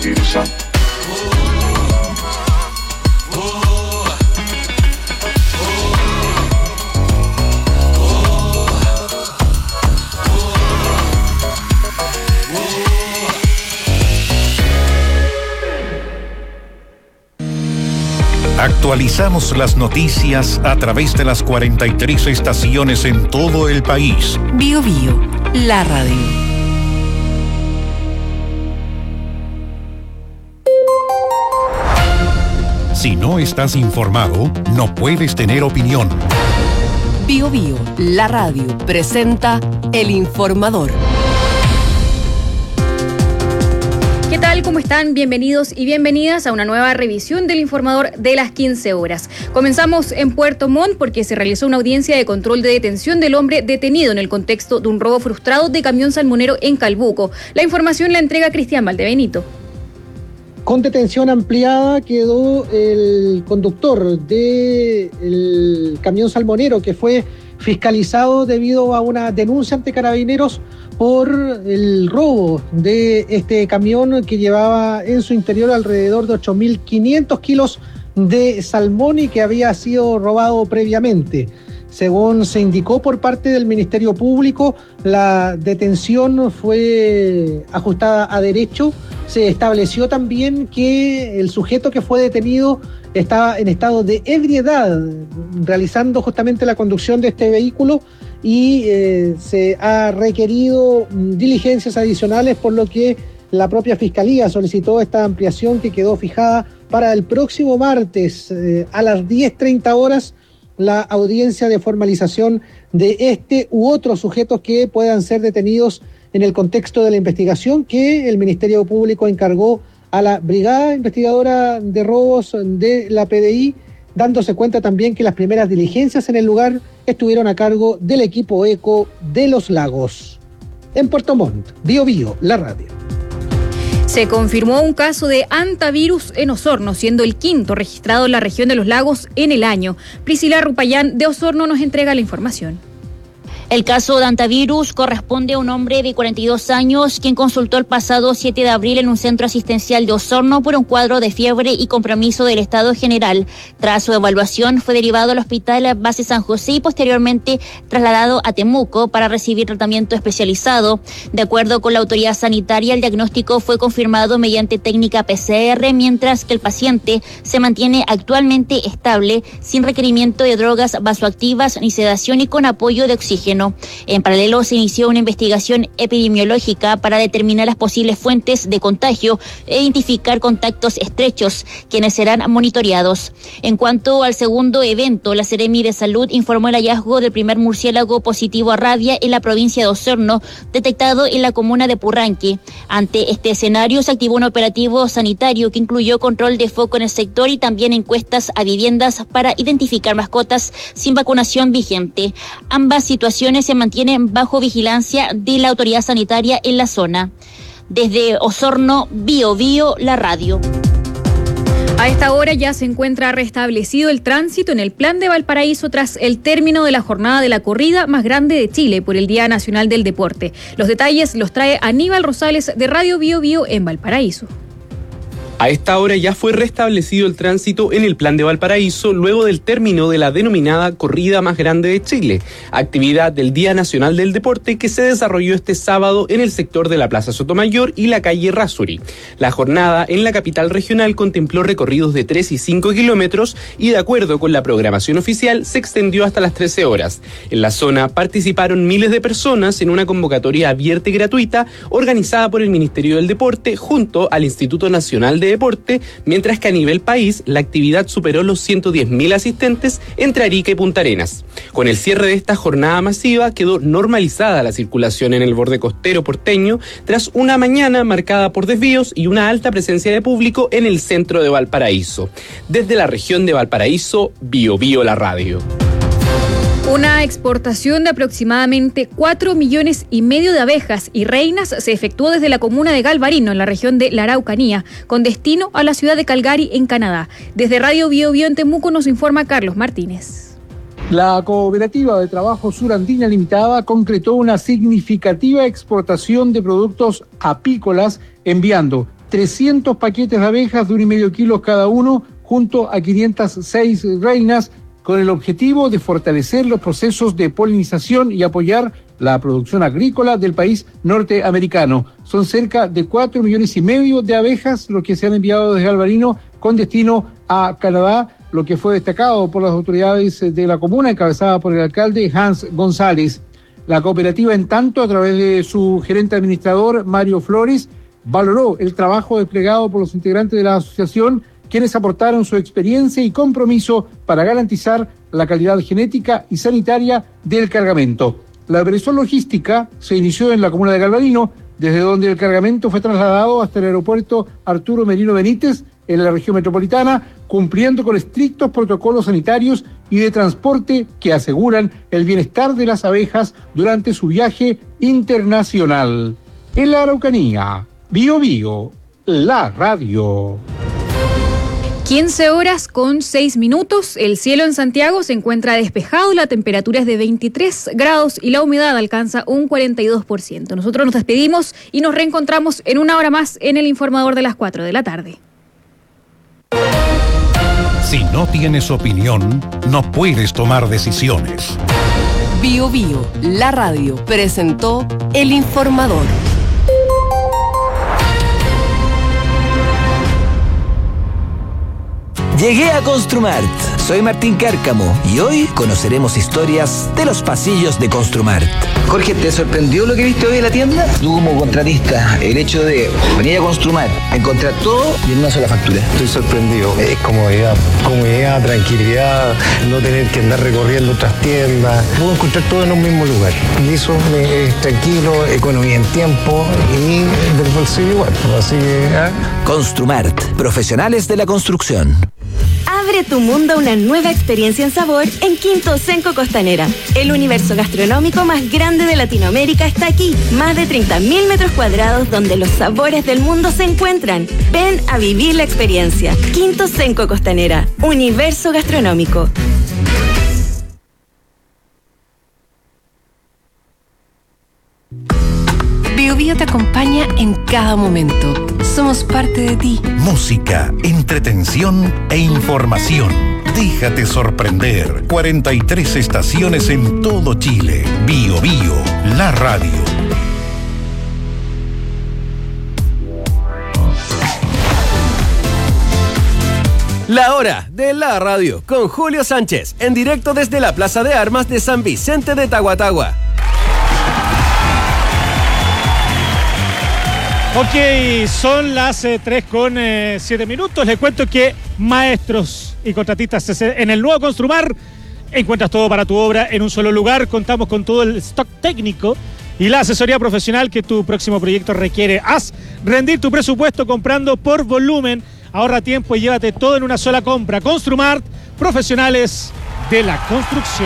seguirse. Actualizamos las noticias a través de las 43 estaciones en todo el país. Bio Bio, la radio. Si no estás informado, no puedes tener opinión. Bio Bio, la radio, presenta El Informador. ¿Qué tal? ¿Cómo están? Bienvenidos y bienvenidas a una nueva revisión del Informador de las 15 horas. Comenzamos en Puerto Montt porque se realizó una audiencia de control de detención del hombre detenido en el contexto de un robo frustrado de camión salmonero en Calbuco. La información la entrega Cristian Valdebenito. Con detención ampliada quedó el conductor del camión salmonero que fue fiscalizado debido a una denuncia ante Carabineros por el robo de este camión que llevaba en su interior alrededor de 8.500 kilos de salmón y que había sido robado previamente. Según se indicó por parte del Ministerio Público, la detención fue ajustada a derecho. Se estableció también que el sujeto que fue detenido estaba en estado de ebriedad, realizando justamente la conducción de este vehículo y se ha requerido diligencias adicionales, por lo que la propia Fiscalía solicitó esta ampliación que quedó fijada para el próximo martes a las 10:30 horas, la audiencia de formalización de este u otros sujetos que puedan ser detenidos en el contexto de la investigación que el Ministerio Público encargó a la Brigada Investigadora de Robos de la PDI, dándose cuenta también que las primeras diligencias en el lugar estuvieron a cargo del equipo ECO de Los Lagos. En Puerto Montt, Bio Bio, la radio. Se confirmó un caso de hantavirus en Osorno, siendo el quinto registrado en la región de Los Lagos en el año. Priscila Rupayán de Osorno nos entrega la información. El caso de hantavirus corresponde a un hombre de 42 años quien consultó el pasado 7 de abril en un centro asistencial de Osorno por un cuadro de fiebre y compromiso del estado general. Tras su evaluación fue derivado al hospital base San José y posteriormente trasladado a Temuco para recibir tratamiento especializado. De acuerdo con la autoridad sanitaria, el diagnóstico fue confirmado mediante técnica PCR, mientras que el paciente se mantiene actualmente estable, sin requerimiento de drogas vasoactivas ni sedación y con apoyo de oxígeno. En paralelo, se inició una investigación epidemiológica para determinar las posibles fuentes de contagio e identificar contactos estrechos, quienes serán monitoreados. En cuanto al segundo evento, la Seremi de Salud informó el hallazgo del primer murciélago positivo a rabia en la provincia de Osorno, detectado en la comuna de Purranque. Ante este escenario, se activó un operativo sanitario que incluyó control de foco en el sector y también encuestas a viviendas para identificar mascotas sin vacunación vigente. Ambas situaciones se mantienen bajo vigilancia de la autoridad sanitaria en la zona. Desde Osorno, Bio Bio, la radio. A esta hora ya se encuentra restablecido el tránsito en el Plan de Valparaíso tras el término de la jornada de la corrida más grande de Chile por el Día Nacional del Deporte. Los detalles los trae Aníbal Rosales de Radio Bio Bio en Valparaíso. A esta hora ya fue restablecido el tránsito en el Plan de Valparaíso luego del término de la denominada corrida más grande de Chile, actividad del Día Nacional del Deporte que se desarrolló este sábado en el sector de la Plaza Sotomayor y la calle Errázuri. La jornada en la capital regional contempló recorridos de 3 y 5 kilómetros y, de acuerdo con la programación oficial, se extendió hasta las 13 horas. En la zona participaron miles de personas en una convocatoria abierta y gratuita organizada por el Ministerio del Deporte junto al Instituto Nacional de Deporte, mientras que a nivel país la actividad superó los 110.000 asistentes entre Arica y Punta Arenas. Con el cierre de esta jornada masiva quedó normalizada la circulación en el borde costero porteño tras una mañana marcada por desvíos y una alta presencia de público en el centro de Valparaíso. Desde la región de Valparaíso, Bio Bio la radio. Una exportación de aproximadamente 4,5 millones de abejas y reinas se efectuó desde la comuna de Galvarino, en la región de la Araucanía, con destino a la ciudad de Calgary, en Canadá. Desde Radio Bio Bio en Temuco nos informa Carlos Martínez. La Cooperativa de Trabajo Surandina Limitada concretó una significativa exportación de productos apícolas, enviando 300 paquetes de abejas de 1,5 kilos cada uno, junto a 506 reinas, con el objetivo de fortalecer los procesos de polinización y apoyar la producción agrícola del país norteamericano. Son cerca de 4,5 millones de abejas los que se han enviado desde Albarino con destino a Canadá, lo que fue destacado por las autoridades de la comuna, encabezada por el alcalde Hans González. La cooperativa, en tanto, a través de su gerente administrador, Mario Flores, valoró el trabajo desplegado por los integrantes de la asociación, quienes aportaron su experiencia y compromiso para garantizar la calidad genética y sanitaria del cargamento. La operación logística se inició en la comuna de Galvarino, desde donde el cargamento fue trasladado hasta el aeropuerto Arturo Merino Benítez, en la región metropolitana, cumpliendo con estrictos protocolos sanitarios y de transporte que aseguran el bienestar de las abejas durante su viaje internacional. En la Araucanía, Bío Bío, la radio. 15 horas con 6 minutos. El cielo en Santiago se encuentra despejado, la temperatura es de 23 grados y la humedad alcanza un 42%. Nosotros nos despedimos y nos reencontramos en una hora más en el informador de las 4 de la tarde. Si no tienes opinión, no puedes tomar decisiones. Bío Bío, la radio, presentó El Informador. Llegué a Construmart. Soy Martín Cárcamo y hoy conoceremos historias de los pasillos de Construmart. Jorge, ¿te sorprendió lo que viste hoy en la tienda? Tú como contratista, el hecho de venir a Construmart, encontrar todo y en una sola factura. Estoy sorprendido. Es comodidad, tranquilidad, no tener que andar recorriendo otras tiendas. Puedo encontrar todo en un mismo lugar. Y eso es tranquilo, economía en tiempo y del bolsillo igual. Así que... Construmart, profesionales de la construcción. Abre tu mundo a una nueva experiencia en sabor en Quinto Senco Costanera. El universo gastronómico más grande de Latinoamérica está aquí. Más de 30.000 metros cuadrados donde los sabores del mundo se encuentran. Ven a vivir la experiencia. Quinto Senco Costanera. Universo gastronómico. Bío Bío te acompaña en cada momento. Somos parte de ti. Música, entretención e información. Déjate sorprender. 43 estaciones en todo Chile. Bío Bío, la radio. La hora de la radio con Julio Sánchez, en directo desde la Plaza de Armas de San Vicente de Tahuatahua. Ok, son las 3:07. Les cuento que maestros y contratistas en el nuevo Construmart encuentras todo para tu obra en un solo lugar. Contamos con todo el stock técnico y la asesoría profesional que tu próximo proyecto requiere. Haz rendir tu presupuesto comprando por volumen. Ahorra tiempo y llévate todo en una sola compra. Construmart, profesionales de la construcción.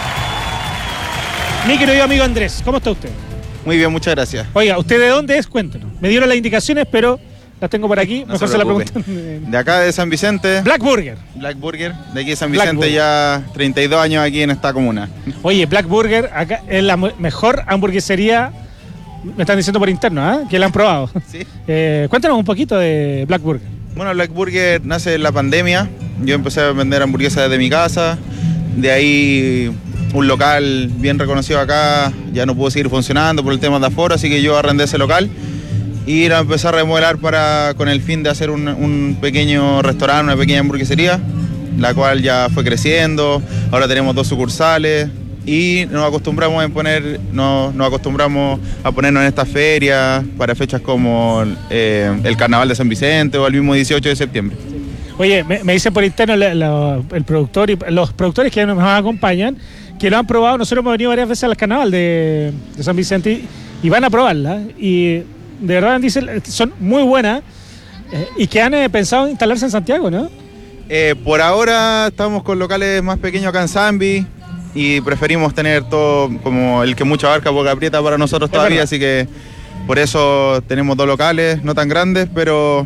Mi querido amigo Andrés, ¿cómo está usted? Muy bien, muchas gracias. Oiga, ¿usted de dónde es? Cuéntanos. Me dieron las indicaciones, pero las tengo por aquí. No mejor se la preguntan. De acá de San Vicente. Black Burger. Black Burger. De aquí de San Vicente, ya 32 años aquí en esta comuna. Oye, Black Burger acá es la mejor hamburguesería, me están diciendo por interno, que la han probado. Sí. Cuéntanos un poquito de Black Burger. Bueno, Black Burger nace en la pandemia. Yo empecé a vender hamburguesas desde mi casa. De ahí un local bien reconocido acá ya no pudo seguir funcionando por el tema de aforo, así que yo arrendé ese local y lo empecé a remodelar con el fin de hacer un pequeño restaurante, una pequeña hamburguesería, la cual ya fue creciendo. Ahora tenemos 2 sucursales y nos acostumbramos a ponernos en estas ferias para fechas como el Carnaval de San Vicente o el mismo 18 de septiembre. Oye, me dicen por interno el productor y los productores que nos acompañan que lo han probado. Nosotros hemos venido varias veces al carnaval de San Vicente y van a probarla. Y de verdad dicen son muy buenas y que han pensado instalarse en Santiago, ¿no? Por ahora estamos con locales más pequeños acá en Zambi y preferimos tener todo como el que mucha abarca poca aprieta para nosotros todavía, así que por eso tenemos 2 locales, no tan grandes, pero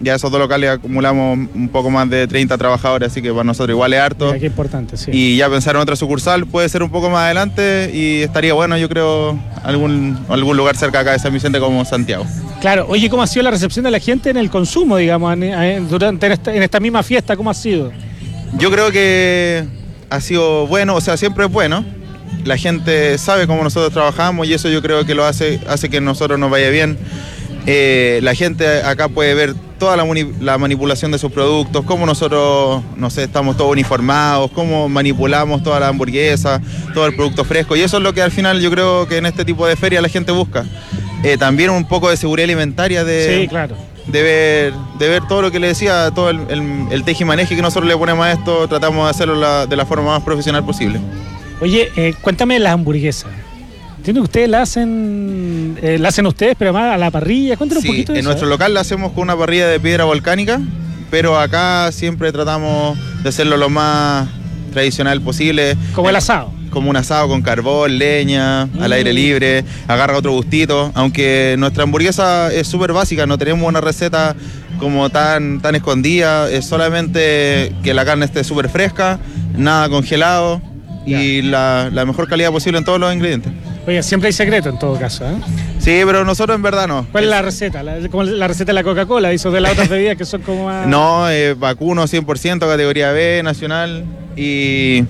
Ya esos dos locales acumulamos un poco más de 30 trabajadores, así que para nosotros igual es harto. Mira, qué importante, sí. Y ya pensar en otra sucursal puede ser un poco más adelante y estaría bueno, yo creo, algún lugar cerca acá de San Vicente como Santiago. Claro, oye, ¿cómo ha sido la recepción de la gente en el consumo, digamos, durante en esta misma fiesta? ¿Cómo ha sido? Yo creo que ha sido bueno, o sea, siempre es bueno. La gente sabe cómo nosotros trabajamos y eso yo creo que lo hace que nosotros nos vaya bien. La gente acá puede ver toda la manipulación de sus productos, cómo nosotros, no sé, estamos todos uniformados, cómo manipulamos toda la hamburguesa, todo el producto fresco. Y eso es lo que al final yo creo que en este tipo de ferias la gente busca. También un poco de seguridad alimentaria, sí, claro. de ver todo lo que le decía, todo el tejimaneje que nosotros le ponemos a esto, tratamos de hacerlo de la forma más profesional posible. Oye, cuéntame las hamburguesas. Entiendo que ustedes la hacen ustedes, pero más a la parrilla. Cuéntanos un poquito de eso. En nuestro local la hacemos con una parrilla de piedra volcánica, pero acá siempre tratamos de hacerlo lo más tradicional posible. Como el asado. Como un asado con carbón, leña, al aire libre, agarra otro gustito. Aunque nuestra hamburguesa es súper básica, no tenemos una receta como tan escondida, es solamente que la carne esté súper fresca, nada congelado y la mejor calidad posible en todos los ingredientes. Oye, siempre hay secreto en todo caso, ¿eh? Sí, pero nosotros en verdad no. ¿Cuál es la receta? Como la receta de la Coca-Cola, hizo de las otras bebidas que son como más... No, vacuno 100%, categoría B, nacional, y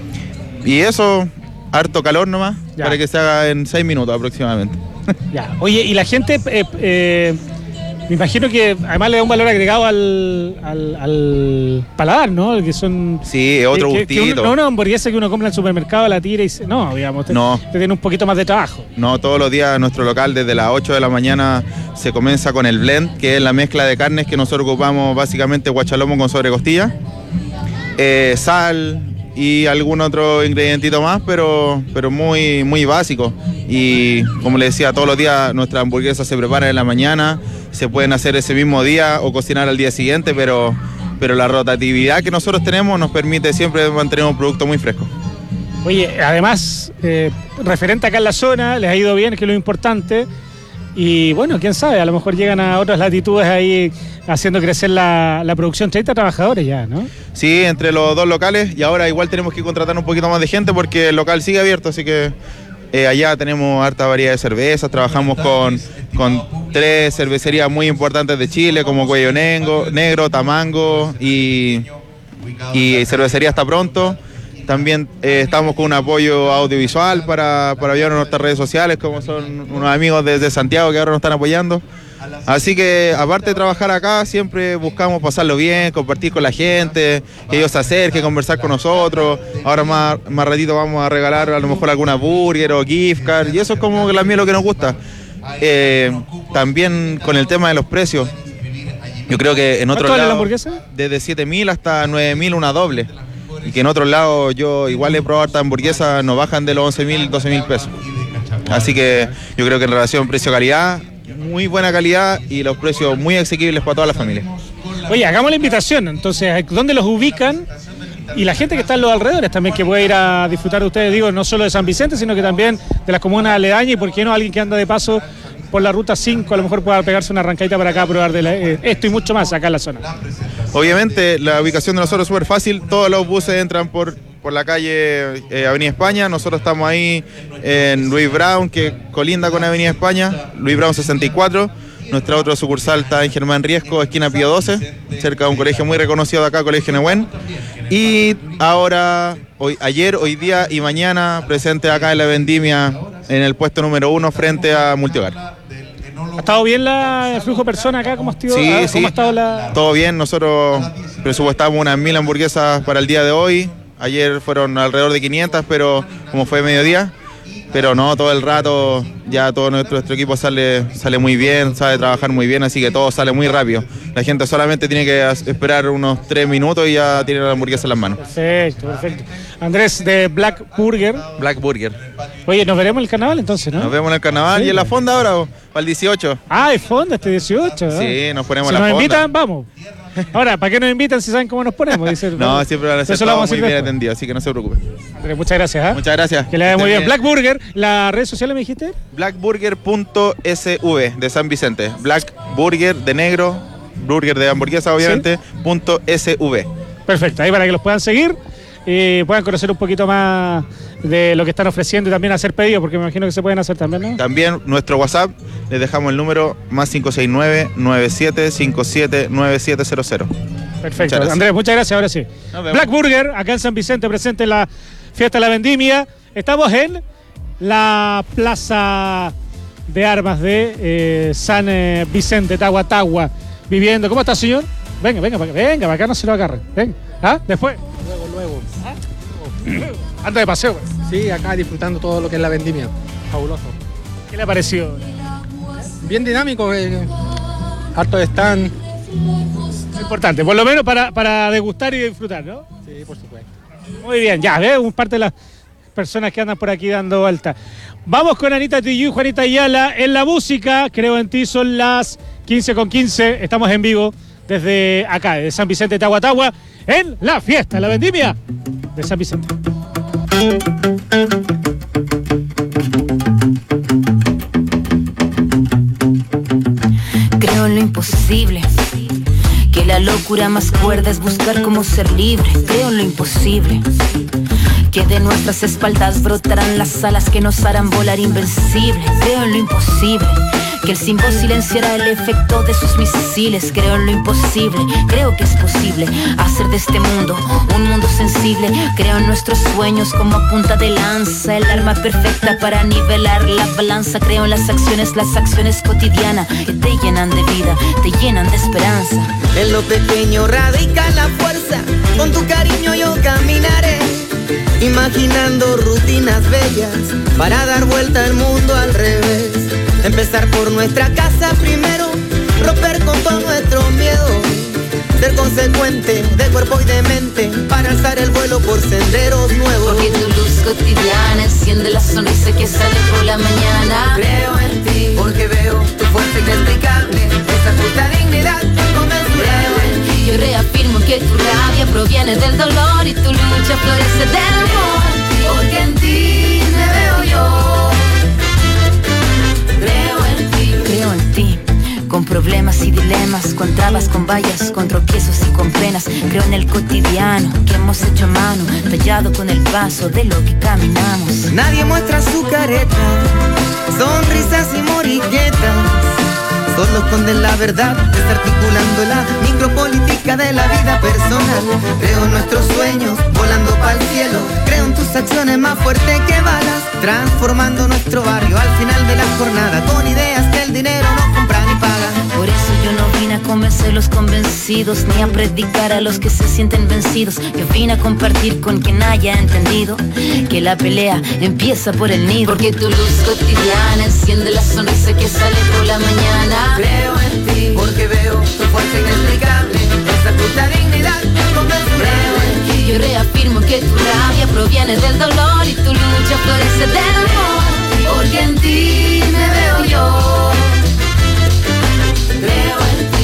eso, harto calor nomás, ya, para que se haga en 6 minutos aproximadamente. Ya, oye, y la gente, me imagino que además le da un valor agregado al paladar, ¿no? Que son... Sí, otro gustito. No una hamburguesa que uno compra en el supermercado, la tira y... No, digamos, te tiene un poquito más de trabajo. No, todos los días en nuestro local, desde las 8 de la mañana, se comienza con el blend, que es la mezcla de carnes que nosotros ocupamos básicamente guachalomo con sobrecostilla, sal y algún otro ingredientito más, pero muy, muy básico. Y como les decía, todos los días nuestras hamburguesas se preparan en la mañana, se pueden hacer ese mismo día o cocinar al día siguiente, pero la rotatividad que nosotros tenemos nos permite siempre mantener un producto muy fresco. Oye, además, referente acá en la zona, les ha ido bien, que es lo importante. Y bueno, quién sabe, a lo mejor llegan a otras latitudes ahí haciendo crecer la producción. 30 trabajadores ya, ¿no? Sí, entre los dos locales, y ahora igual tenemos que contratar un poquito más de gente porque el local sigue abierto, así que allá tenemos harta variedad de cervezas. Trabajamos con 3 cervecerías muy importantes de Chile, como Cuello Negro, Tamango y Cervecería Hasta Pronto. También estamos con un apoyo audiovisual para apoyar en nuestras redes sociales, como son unos amigos desde Santiago que ahora nos están apoyando. Así que aparte de trabajar acá, siempre buscamos pasarlo bien, compartir con la gente, que ellos se acerquen, conversar con nosotros. Ahora más ratito vamos a regalar a lo mejor alguna burger o gift card, y eso es como también lo que nos gusta. También con el tema de los precios, yo creo que en otros lados, desde 7.000 hasta 9.000 una doble. Y que en otros lados yo igual he probado harta hamburguesas, no bajan de los 11.000, 12.000 pesos. Así que yo creo que en relación precio-calidad, muy buena calidad y los precios muy asequibles para toda la familia. Oye, hagamos la invitación, entonces, ¿dónde los ubican? Y la gente que está en los alrededores también, que puede ir a disfrutar de ustedes, digo, no solo de San Vicente, sino que también de las comunas aledañas, y por qué no alguien que anda de paso por la ruta 5 a lo mejor pueda pegarse una arrancadita para acá a probar esto y mucho más acá en la zona. Obviamente la ubicación de nosotros es súper fácil, todos los buses entran por la calle Avenida España, nosotros estamos ahí en Luis Brown, que colinda con Avenida España, Luis Brown 64, nuestra otra sucursal está en Germán Riesco, esquina Pío 12, cerca de un colegio muy reconocido de acá, Colegio Nehuen, y ahora, hoy día y mañana presente acá en la vendimia en el puesto número 1 frente a Multihogar. ¿Ha estado bien el flujo de personas acá? ¿Cómo ha estado, sí. ¿Cómo ha estado la...? Todo bien, nosotros presupuestamos unas 1.000 hamburguesas para el día de hoy. Ayer fueron alrededor de 500, pero como fue mediodía. Pero no, todo el rato ya todo nuestro equipo sale muy bien, sabe trabajar muy bien, así que todo sale muy rápido. La gente solamente tiene que esperar unos 3 minutos y ya tiene la hamburguesa en las manos. Perfecto. Andrés, de Black Burger. Black Burger. Oye, nos veremos en el carnaval entonces, ¿no? Nos vemos en el carnaval, sí, y en la fonda ahora, para el 18. Ah, hay fonda este 18. Sí, nos ponemos si la fonda. Si nos invitan, vamos. Ahora, ¿para qué nos invitan si saben cómo nos ponemos? Dice, no, siempre van a ser todos muy bien atendidos, así que no se preocupen. Andrés, muchas gracias. ¿eh? Muchas gracias. Que le vaya muy bien. Black Burger, ¿las redes sociales me dijiste? Blackburger.sv de San Vicente. Black Burger de negro, Burger de hamburguesa, obviamente, .sv. Perfecto, ahí para que los puedan seguir y puedan conocer un poquito más de lo que están ofreciendo y también hacer pedidos, porque me imagino que se pueden hacer también, ¿no? También nuestro WhatsApp, les dejamos el número más 569-9757-9700. Perfecto, Andrés, muchas gracias, ahora sí. Black Burger, acá en San Vicente, presente en la fiesta de la vendimia. Estamos en la plaza de armas de San Vicente, Tagua, viviendo. ¿Cómo está, señor? Venga, para acá no se lo agarren. Venga. ¿Ah? Después. Luego. ¿Ah? Anda de paseo. Sí, acá disfrutando todo lo que es la vendimia. Fabuloso. ¿Qué le ha parecido? Bien dinámico, harto stand. Importante, por lo menos para degustar y disfrutar, ¿no? Sí, por supuesto. Muy bien, ya, un parte de las personas que andan por aquí dando vuelta. Vamos con Anita Tijoux y Juanita Ayala en la música. Creo en ti, son las 15:15. Estamos en vivo desde acá, de San Vicente, Tagua, en la fiesta, la vendimia de San Vicente. Creo en lo imposible, que la locura más cuerda es buscar cómo ser libre. Creo en lo imposible, que de nuestras espaldas brotarán las alas que nos harán volar invencibles. Creo en lo imposible, que el símbolo silenciará el efecto de sus misiles. Creo en lo imposible, creo que es posible hacer de este mundo un mundo sensible. Creo en nuestros sueños como punta de lanza, el arma perfecta para nivelar la balanza. Creo en las acciones cotidianas que te llenan de vida, te llenan de esperanza. En lo pequeño radica la fuerza, con tu cariño yo caminaré, imaginando rutinas bellas para dar vuelta al mundo al revés. Empezar por nuestra casa primero, romper con todo nuestro miedo, ser consecuente de cuerpo y de mente para alzar el vuelo por senderos nuevos. Porque tu luz cotidiana enciende la sonrisa que sale por la mañana. Creo en ti, porque veo tu fuerza inexplicable, esa justa dignidad inconmensurable. Creo en ti, yo reafirmo que tu rabia proviene del dolor y tu lucha florece del amor. Porque en ti me veo yo. Creo en ti, con problemas y dilemas, con trabas, con vallas, con tropiezos y con penas. Creo en el cotidiano que hemos hecho a mano, tallado con el paso de lo que caminamos. Nadie muestra su careta, sonrisas y moriquetas, solo esconden la verdad, desarticulando la micropolítica de la vida personal. Creo en nuestros sueños, volando pa'l cielo. Creo en tus acciones más fuertes que balas, transformando nuestro barrio al final de la jornada, con ideas que el dinero no compra ni paga. Por eso yo no vine a convencer a los convencidos, ni a predicar a los que se sienten vencidos. Yo vine a compartir con quien haya entendido que la pelea empieza por el nido. Porque tu luz cotidiana enciende la sonrisa que sale por la mañana. Creo en ti, porque veo tu fuerza inexplicable, esa justa dignidad inconmensurable. Creo en ti, yo reafirmo que tu rabia proviene del dolor y tu lucha florece del amor. Porque en ti me veo yo. Creo en ti.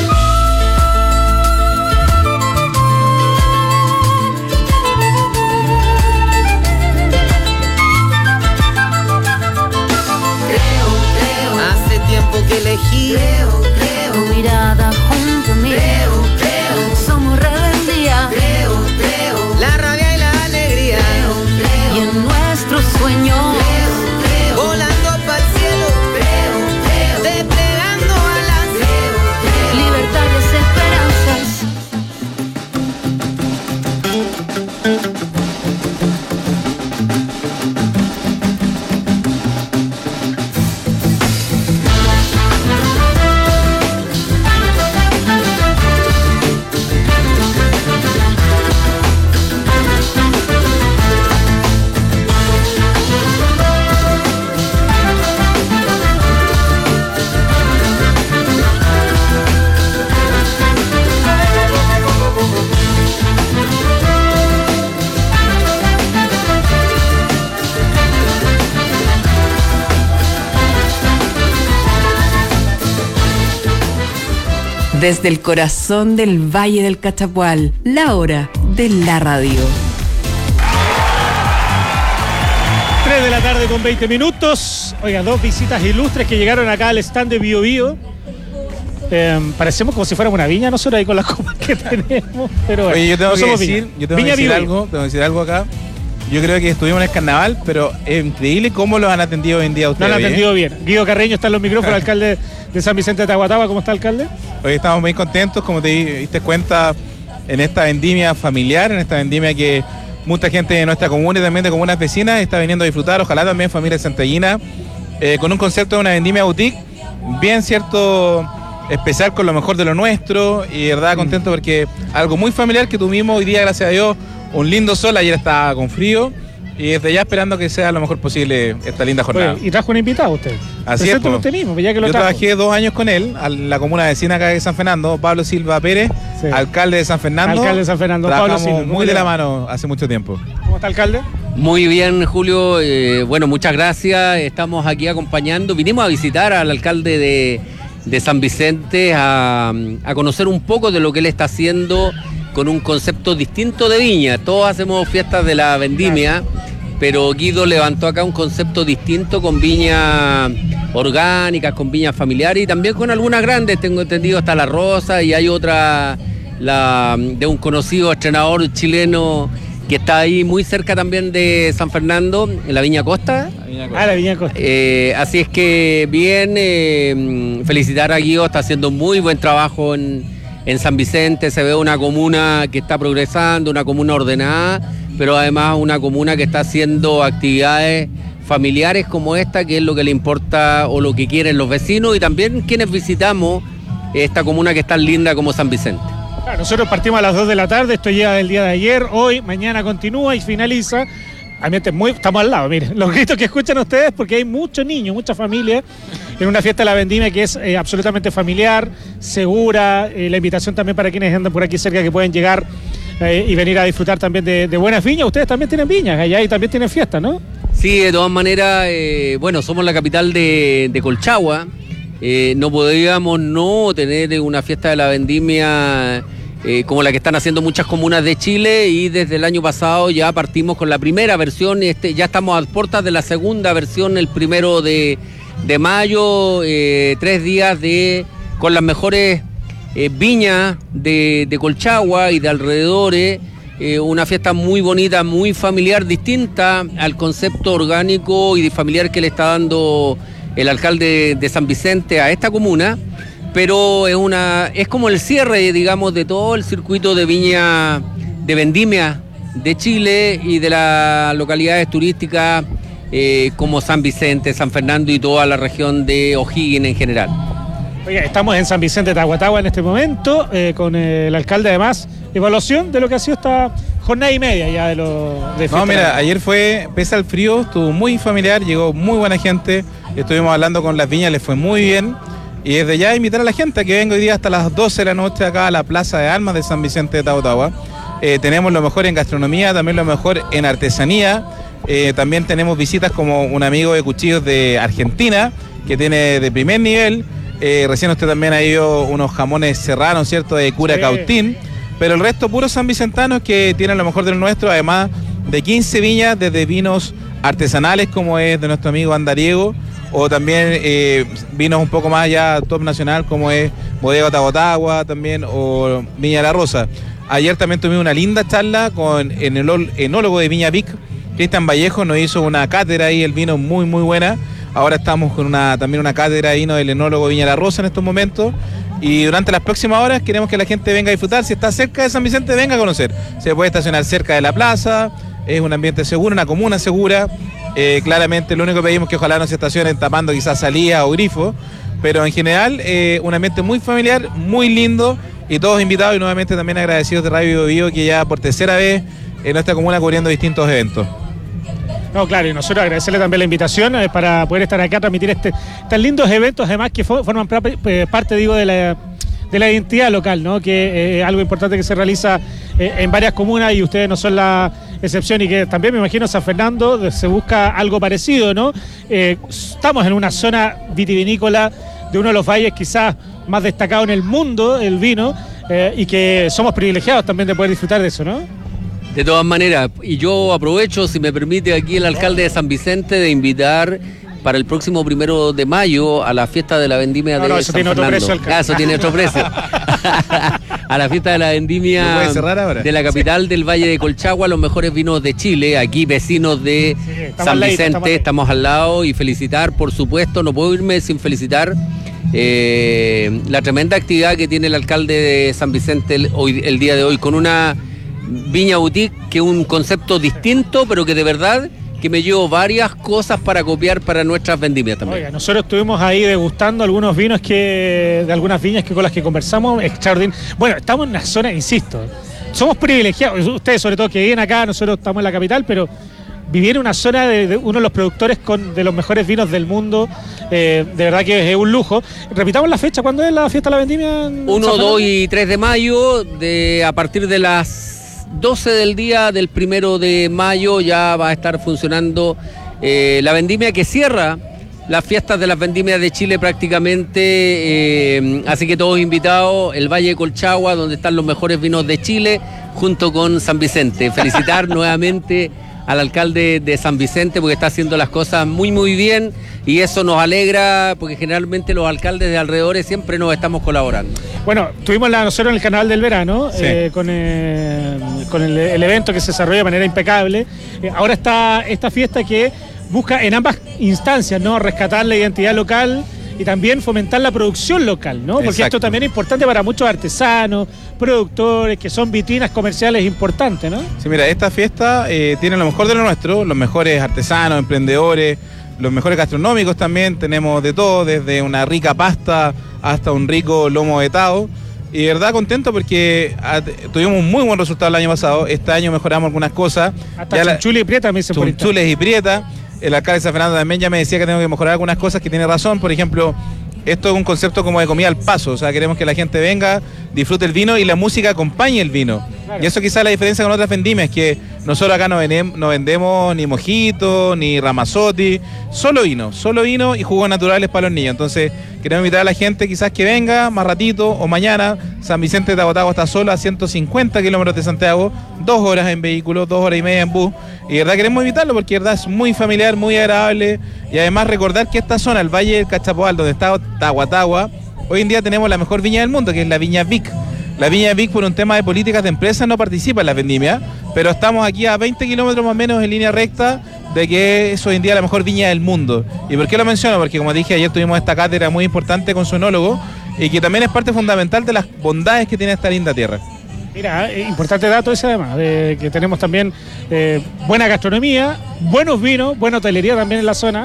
Creo, hace tiempo que elegí. Creo, tu mirada junto a mí. Creo, somos rebeldía. Creo, la rabia y la alegría. Y en nuestros sueños, volando pa'l cielo. Desplegando alas. libertades, esperanzas. Desde el corazón del Valle del Cachapual, la hora de la radio. 3 de la tarde con 20 minutos. Oiga, dos visitas ilustres que llegaron acá al stand de Bio Bio. Parecemos como si fuéramos una viña nosotros ahí con las copas que tenemos. Pero bueno, oye, yo tengo no que somos decir, viña. yo tengo que decir algo acá. Yo creo que estuvimos en el carnaval, pero es increíble cómo los han atendido hoy en día ustedes. No lo han atendido bien. Guido Carreño está en los micrófonos, alcalde de San Vicente de Tahuatahua. ¿Cómo está, alcalde? Hoy estamos muy contentos, como te diste cuenta, en esta vendimia familiar, en esta vendimia que mucha gente de nuestra comuna y también de comunas vecinas está viniendo a disfrutar, ojalá también familia santellina, con un concepto de una vendimia boutique, bien cierto, especial con lo mejor de lo nuestro, y de verdad contento porque algo muy familiar que tuvimos hoy día, gracias a Dios, un lindo sol, ayer estaba con frío, y desde ya esperando que sea lo mejor posible esta linda jornada. Oye, y trajo un invitado usted. Así es, usted mismo, ya que lo yo trajo. trabajé 2 años con él, a la comuna vecina acá de San Fernando, Pablo Silva Pérez, sí. Alcalde de San Fernando. Alcalde de San Fernando, Pablo Silva. Muy de la mano hace mucho tiempo. ¿Cómo está, alcalde? Muy bien, Julio. Bueno, muchas gracias. Estamos aquí acompañando. Vinimos a visitar al alcalde de San Vicente a conocer un poco de lo que él está haciendo con un concepto distinto de viña. Todos hacemos fiestas de la vendimia, pero Guido levantó acá un concepto distinto con viñas orgánicas, con viñas familiares y también con algunas grandes. Tengo entendido hasta La Rosa, y hay otra de un conocido entrenador chileno que está ahí muy cerca también de San Fernando, en la Viña Costa. La Viña Costa. Así es que bien, felicitar a Guido, está haciendo muy buen trabajo en San Vicente. Se ve una comuna que está progresando, una comuna ordenada, pero además una comuna que está haciendo actividades familiares como esta, que es lo que le importa o lo que quieren los vecinos y también quienes visitamos esta comuna que es tan linda como San Vicente. Claro, nosotros partimos a las 2 de la tarde, esto llega del día de ayer, hoy, mañana continúa y finaliza. Estamos al lado, miren, los gritos que escuchan ustedes, porque hay muchos niños, mucha familia en una fiesta de la vendimia que es absolutamente familiar, segura. La invitación también para quienes andan por aquí cerca que pueden llegar y venir a disfrutar también de buenas viñas. Ustedes también tienen viñas allá y también tienen fiestas, ¿no? Sí, de todas maneras, bueno, somos la capital de Colchagua. No podíamos no tener una fiesta de la vendimia como la que están haciendo muchas comunas de Chile, y desde el año pasado ya partimos con la primera versión, ya estamos a puertas de la segunda versión el 1 de mayo, 3 días con las mejores viñas de Colchagua y de alrededores, una fiesta muy bonita, muy familiar, distinta al concepto orgánico y familiar que le está dando el alcalde de San Vicente a esta comuna, pero es como el cierre, digamos, de todo el circuito de viña, de vendimia de Chile y de las localidades turísticas como San Vicente, San Fernando y toda la región de O'Higgins en general. Oiga, estamos en San Vicente de Tahuatahua en este momento, con el alcalde además, evaluación de lo que ha sido esta jornada y media ya de No, mira, ayer pese al frío, estuvo muy familiar, llegó muy buena gente, estuvimos hablando con las viñas, les fue muy bien, y desde ya invitar a la gente a que venga hoy día hasta las 12 de la noche acá a la Plaza de Armas de San Vicente de Tahuatahua. Tenemos lo mejor en gastronomía, también lo mejor en artesanía, también tenemos visitas como un amigo de cuchillos de Argentina, que tiene de primer nivel. Recién usted también ha ido unos jamones serranos, ¿cierto?, de Curacautín, pero el resto puros sanvicentanos que tienen lo mejor del nuestro, además de 15 viñas, desde vinos artesanales como es de nuestro amigo Andariego, o también vinos un poco más ya top nacional como es Bodega Tahuatahua también, o Viña La Rosa. Ayer también tuvimos una linda charla con el enólogo de Viña Vic, Cristian Vallejo, nos hizo una cátedra ahí, el vino muy muy buena. Ahora estamos con también una cátedra de vino del enólogo Viña La Rosa en estos momentos, y durante las próximas horas queremos que la gente venga a disfrutar. Si está cerca de San Vicente, venga a conocer. Se puede estacionar cerca de la plaza, es un ambiente seguro, una comuna segura. Claramente lo único que pedimos es que ojalá no se estacionen tapando quizás salida o grifo, pero en general un ambiente muy familiar, muy lindo, y todos invitados, y nuevamente también agradecidos de Radio Bio que ya por tercera vez en nuestra comuna cubriendo distintos eventos. No, claro, y nosotros agradecerle también la invitación para poder estar acá, transmitir tan lindos eventos, además que forman parte, digo, de la identidad local, ¿no? Que es algo importante que se realiza en varias comunas, y ustedes no son la excepción, y que también me imagino San Fernando se busca algo parecido, ¿no? Estamos en una zona vitivinícola de uno de los valles quizás más destacados en el mundo, el vino, y que somos privilegiados también de poder disfrutar de eso, ¿no? De todas maneras, y yo aprovecho, si me permite aquí el alcalde de San Vicente, de invitar para el próximo 1 de mayo a la fiesta de la vendimia de eso San tiene otro Fernando. precio, Eso tiene otro precio. A la fiesta de la vendimia de la capital del Valle de Colchagua, los mejores vinos de Chile, aquí vecinos de San Vicente, estamos al lado, y felicitar, por supuesto, no puedo irme sin felicitar la tremenda actividad que tiene el alcalde de San Vicente el día de hoy, con una viña boutique, que es un concepto distinto, pero que de verdad que me llevo varias cosas para copiar para nuestras vendimias también. Oiga, nosotros estuvimos ahí degustando algunos vinos de algunas viñas con las que conversamos, extraordinario. Bueno, estamos en una zona, insisto, somos privilegiados, ustedes sobre todo que viven acá, nosotros estamos en la capital, pero vivir en una zona de uno de los productores de los mejores vinos del mundo, de verdad que es un lujo. Repitamos la fecha, ¿cuándo es la fiesta de la vendimia? 1, 2 y 3 de mayo, a partir de las 12 del día del 1 de mayo ya va a estar funcionando la vendimia que cierra las fiestas de las vendimias de Chile prácticamente, así que todos invitados, el Valle de Colchagua, donde están los mejores vinos de Chile, junto con San Vicente. Felicitar nuevamente al alcalde de San Vicente, porque está haciendo las cosas muy muy bien, y eso nos alegra, porque generalmente los alcaldes de alrededores siempre nos estamos colaborando. Bueno, tuvimos nosotros en el Canal del Verano, sí, con el evento que se desarrolla de manera impecable. Ahora está esta fiesta que busca en ambas instancias, ¿no?, rescatar la identidad local y también fomentar la producción local, ¿no? Porque Exacto. esto también es importante para muchos artesanos, productores, que son vitrinas comerciales importantes, ¿no? Sí, mira, esta fiesta tiene lo mejor de lo nuestro, los mejores artesanos, emprendedores, los mejores gastronómicos también, tenemos de todo, desde una rica pasta hasta un rico lomo vetado. Y de verdad contento porque tuvimos un muy buen resultado el año pasado, este año mejoramos algunas cosas. Hasta chunchules y prieta me dicen por internet. Chunchules y prieta. El alcalde de San Fernando también ya me decía que tengo que mejorar algunas cosas, que tiene razón. Por ejemplo, esto es un concepto como de comida al paso, o sea, queremos que la gente venga, disfrute el vino y la música acompañe el vino. Claro. Y eso quizás es la diferencia con otras vendimias, que nosotros acá no vendemos ni mojito, ni ramazotti, solo vino y jugos naturales para los niños. Entonces, queremos invitar a la gente quizás que venga más ratito o mañana. San Vicente de Tagua está solo a 150 kilómetros de Santiago, 2 horas en vehículo, 2 horas y media en bus. Y de verdad queremos invitarlo porque de verdad es muy familiar, muy agradable. Y además recordar que esta zona, el Valle del Cachapoal, donde está Tagua, hoy en día tenemos la mejor viña del mundo, que es la Viña Vic. La Viña Vic, por un tema de políticas de empresas, no participa en la vendimia, pero estamos aquí a 20 kilómetros más o menos en línea recta de que es hoy en día la mejor viña del mundo. ¿Y por qué lo menciono? Porque, como dije, ayer tuvimos esta cátedra muy importante con su enólogo y que también es parte fundamental de las bondades que tiene esta linda tierra. Mira, importante dato ese además, de que tenemos también buena gastronomía, buenos vinos, buena hotelería también en la zona.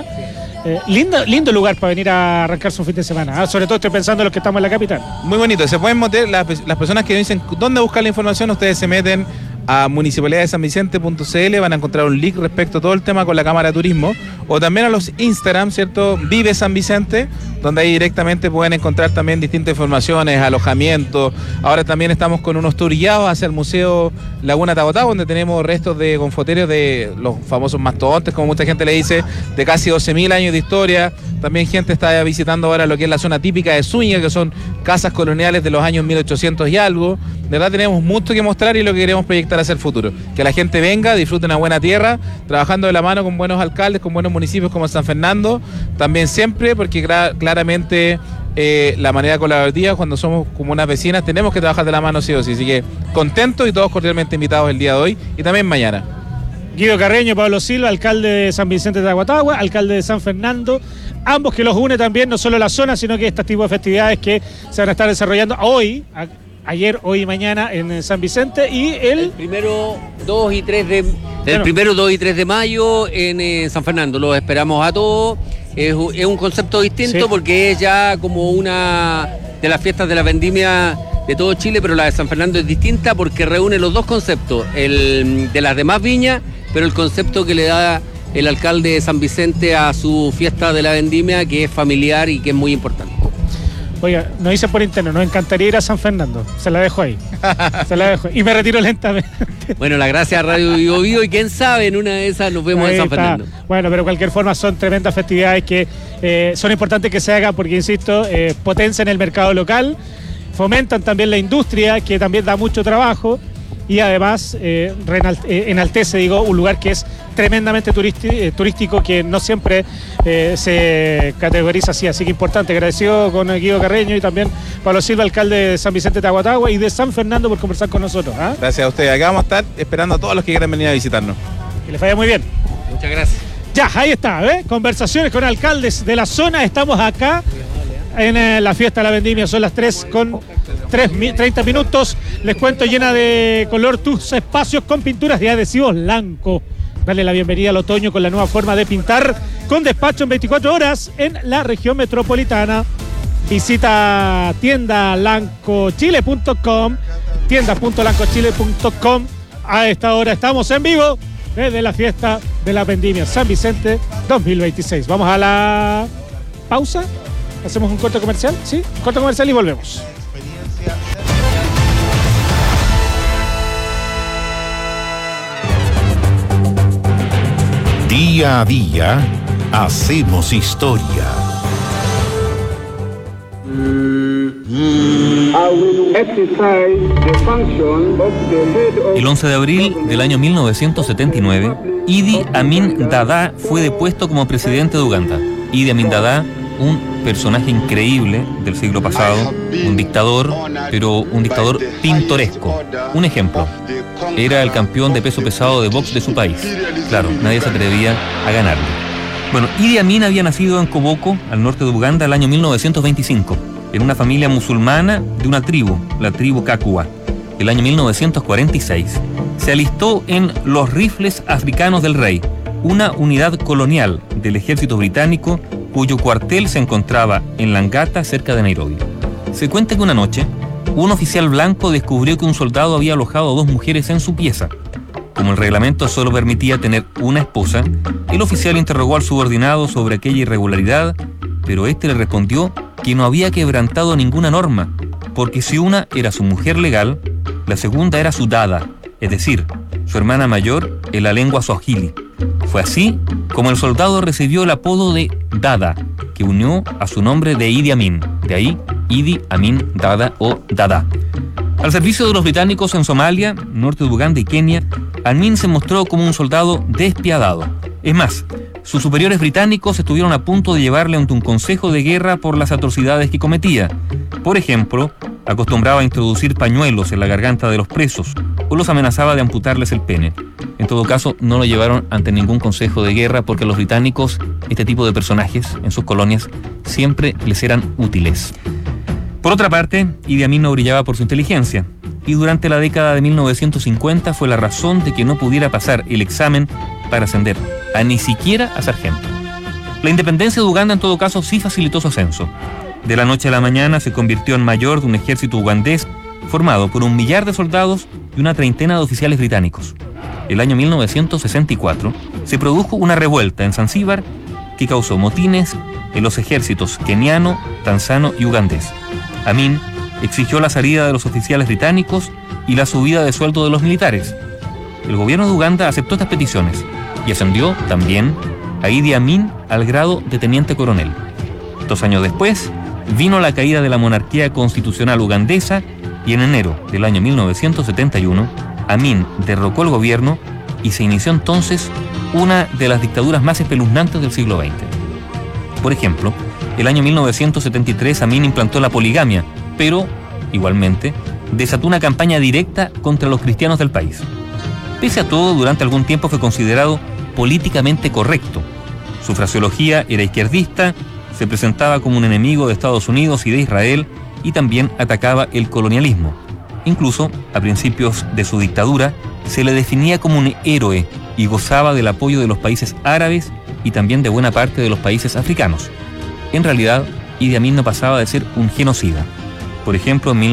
Lindo lugar para venir a arrancarse un fin de semana, sobre todo estoy pensando en los que estamos en la capital. Muy bonito, se pueden meter, las personas que dicen dónde buscar la información, ustedes se meten a municipalidaddesanvicente.cl, van a encontrar un link respecto a todo el tema con la Cámara de Turismo, o también a los Instagram, ¿cierto? Vive San Vicente, donde ahí directamente pueden encontrar también distintas informaciones, alojamientos. Ahora también estamos con unos tours guiados hacia el Museo Laguna Tagotá, donde tenemos restos de gonfoterios de los famosos mastodontes, como mucha gente le dice, de casi 12.000 años de historia. También gente está visitando ahora lo que es la zona típica de Zúñiga, que son casas coloniales de los años 1800 y algo. De verdad tenemos mucho que mostrar y lo que queremos proyectar hacia el futuro. Que la gente venga, disfrute una buena tierra, trabajando de la mano con buenos alcaldes, con buenos municipios como San Fernando, también siempre, porque claramente la manera colaborativa, cuando somos comunas vecinas, tenemos que trabajar de la mano sí o sí. Así que contentos y todos cordialmente invitados el día de hoy y también mañana. Guido Carreño, Pablo Silva, alcalde de San Vicente de Tagua, alcalde de San Fernando, ambos que los une también, no solo la zona, sino que este tipo de festividades que se van a estar desarrollando ayer, hoy y mañana en San Vicente, y el primero, 2 y 3 de mayo en San Fernando. Los esperamos a todos. Es un concepto distinto, sí, porque es ya como una de las fiestas de la vendimia de todo Chile, pero la de San Fernando es distinta porque reúne los dos conceptos, el de las demás viñas, pero el concepto que le da el alcalde de San Vicente a su fiesta de la vendimia, que es familiar y que es muy importante. Oiga, nos dicen por interno, nos encantaría ir a San Fernando. Se la dejo ahí. Y me retiro lentamente. Bueno, las gracias a Radio Vivo Vivo, y quién sabe, en una de esas nos vemos en San Fernando. Bueno, pero de cualquier forma son tremendas festividades que son importantes que se hagan porque, insisto, potencian el mercado local, fomentan también la industria, que también da mucho trabajo, y además enaltece, un lugar que es tremendamente turístico que no siempre se categoriza así que importante. Agradecido con Guido Carreño y también Pablo Silva, alcalde de San Vicente de Tahuatahua y de San Fernando, por conversar con nosotros. Gracias a ustedes, acá vamos a estar esperando a todos los que quieran venir a visitarnos. Que les vaya muy bien. Muchas gracias. Ya, ahí está, conversaciones con alcaldes de la zona. Estamos acá en la fiesta de la vendimia, son las 3:30 minutos. Les cuento, llena de color tus espacios con pinturas de adhesivos Lanco. Dale la bienvenida al otoño con la nueva forma de pintar, con despacho en 24 horas en la región metropolitana. Visita tiendalancochile.com, tienda.lancochile.com. A esta hora estamos en vivo desde la fiesta de la vendimia San Vicente 2026. Vamos a la pausa. ¿Hacemos un corte comercial? Sí, corte comercial y volvemos. Día a día hacemos historia. El 11 de abril del año 1979, Idi Amin Dada fue depuesto como presidente de Uganda. Idi Amin Dada, un personaje increíble del siglo pasado, un dictador, pero un dictador pintoresco. Un ejemplo, era el campeón de peso pesado de box de su país. Claro, nadie se atrevía a ganarle. Bueno, Idi Amin había nacido en Koboko, al norte de Uganda, el año 1925, en una familia musulmana de una tribu, la tribu Kakua. El año 1946 se alistó en los Rifles Africanos del Rey, una unidad colonial del ejército británico cuyo cuartel se encontraba en Langata, cerca de Nairobi. Se cuenta que una noche, un oficial blanco descubrió que un soldado había alojado a 2 mujeres en su pieza. Como el reglamento solo permitía tener una esposa, el oficial interrogó al subordinado sobre aquella irregularidad, pero este le respondió que no había quebrantado ninguna norma, porque si una era su mujer legal, la segunda era su dada, es decir, su hermana mayor en la lengua swahili. Fue así como el soldado recibió el apodo de Dada, que unió a su nombre de Idi Amin, de ahí Idi Amin Dada o Dada. Al servicio de los británicos en Somalia, norte de Uganda y Kenia, Amin se mostró como un soldado despiadado. Es más, sus superiores británicos estuvieron a punto de llevarle ante un consejo de guerra por las atrocidades que cometía. Por ejemplo, acostumbraba a introducir pañuelos en la garganta de los presos o los amenazaba de amputarles el pene. En todo caso, no lo llevaron ante ningún consejo de guerra porque a los británicos este tipo de personajes en sus colonias siempre les eran útiles. Por otra parte, Idi Amin no brillaba por su inteligencia y durante la década de 1950 fue la razón de que no pudiera pasar el examen para ascender a ni siquiera a sargento. La independencia de Uganda en todo caso sí facilitó su ascenso. De la noche a la mañana se convirtió en mayor de un ejército ugandés formado por 1 millar de soldados y una treintena de oficiales británicos. El año 1964 se produjo una revuelta en Zanzíbar que causó motines en los ejércitos keniano, tanzano y ugandés. Amin exigió la salida de los oficiales británicos y la subida de sueldo de los militares. El gobierno de Uganda aceptó estas peticiones y ascendió también a Idi Amin al grado de teniente coronel. 2 años después, vino la caída de la monarquía constitucional ugandesa y en enero del año 1971, Amin derrocó el gobierno y se inició entonces una de las dictaduras más espeluznantes del siglo XX. Por ejemplo, el año 1973 Amin implantó la poligamia, pero, igualmente, desató una campaña directa contra los cristianos del país. Pese a todo, durante algún tiempo fue considerado políticamente correcto. Su fraseología era izquierdista, se presentaba como un enemigo de Estados Unidos y de Israel y también atacaba el colonialismo. Incluso, a principios de su dictadura, se le definía como un héroe y gozaba del apoyo de los países árabes y también de buena parte de los países africanos. En realidad, Idi Amin no pasaba de ser un genocida. Por ejemplo, en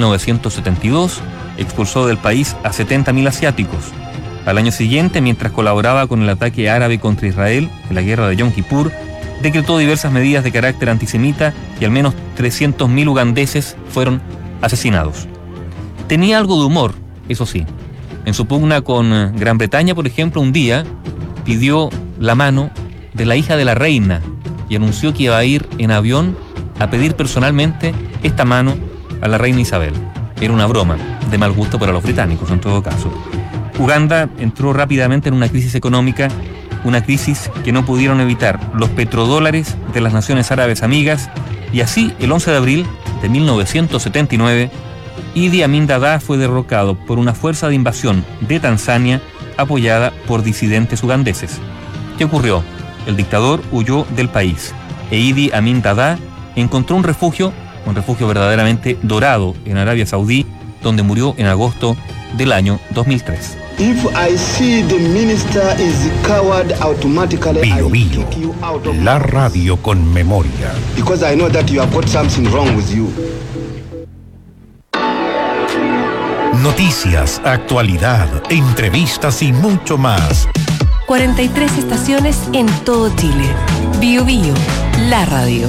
1972 expulsó del país a 70.000 asiáticos. Al año siguiente, mientras colaboraba con el ataque árabe contra Israel en la guerra de Yom Kippur, decretó diversas medidas de carácter antisemita y al menos 300.000 ugandeses fueron asesinados. Tenía algo de humor, eso sí. En su pugna con Gran Bretaña, por ejemplo, un día pidió la mano de la hija de la reina y anunció que iba a ir en avión a pedir personalmente esta mano a la reina Isabel. Era una broma, de mal gusto para los británicos en todo caso. Uganda entró rápidamente en una crisis económica una crisis que no pudieron evitar los petrodólares de las naciones árabes amigas, y así el 11 de abril de 1979, Idi Amin Dada fue derrocado por una fuerza de invasión de Tanzania apoyada por disidentes ugandeses. ¿Qué ocurrió? El dictador huyó del país e Idi Amin Dada encontró un refugio verdaderamente dorado en Arabia Saudí, donde murió en agosto del año 2003. If I see the minister is coward, automatically Bio I Bio, kick you out of la radio con memoria. because I know that you have got something wrong with you. Noticias, actualidad, entrevistas y mucho más. 43 estaciones en todo Chile. Bio Bio, la radio.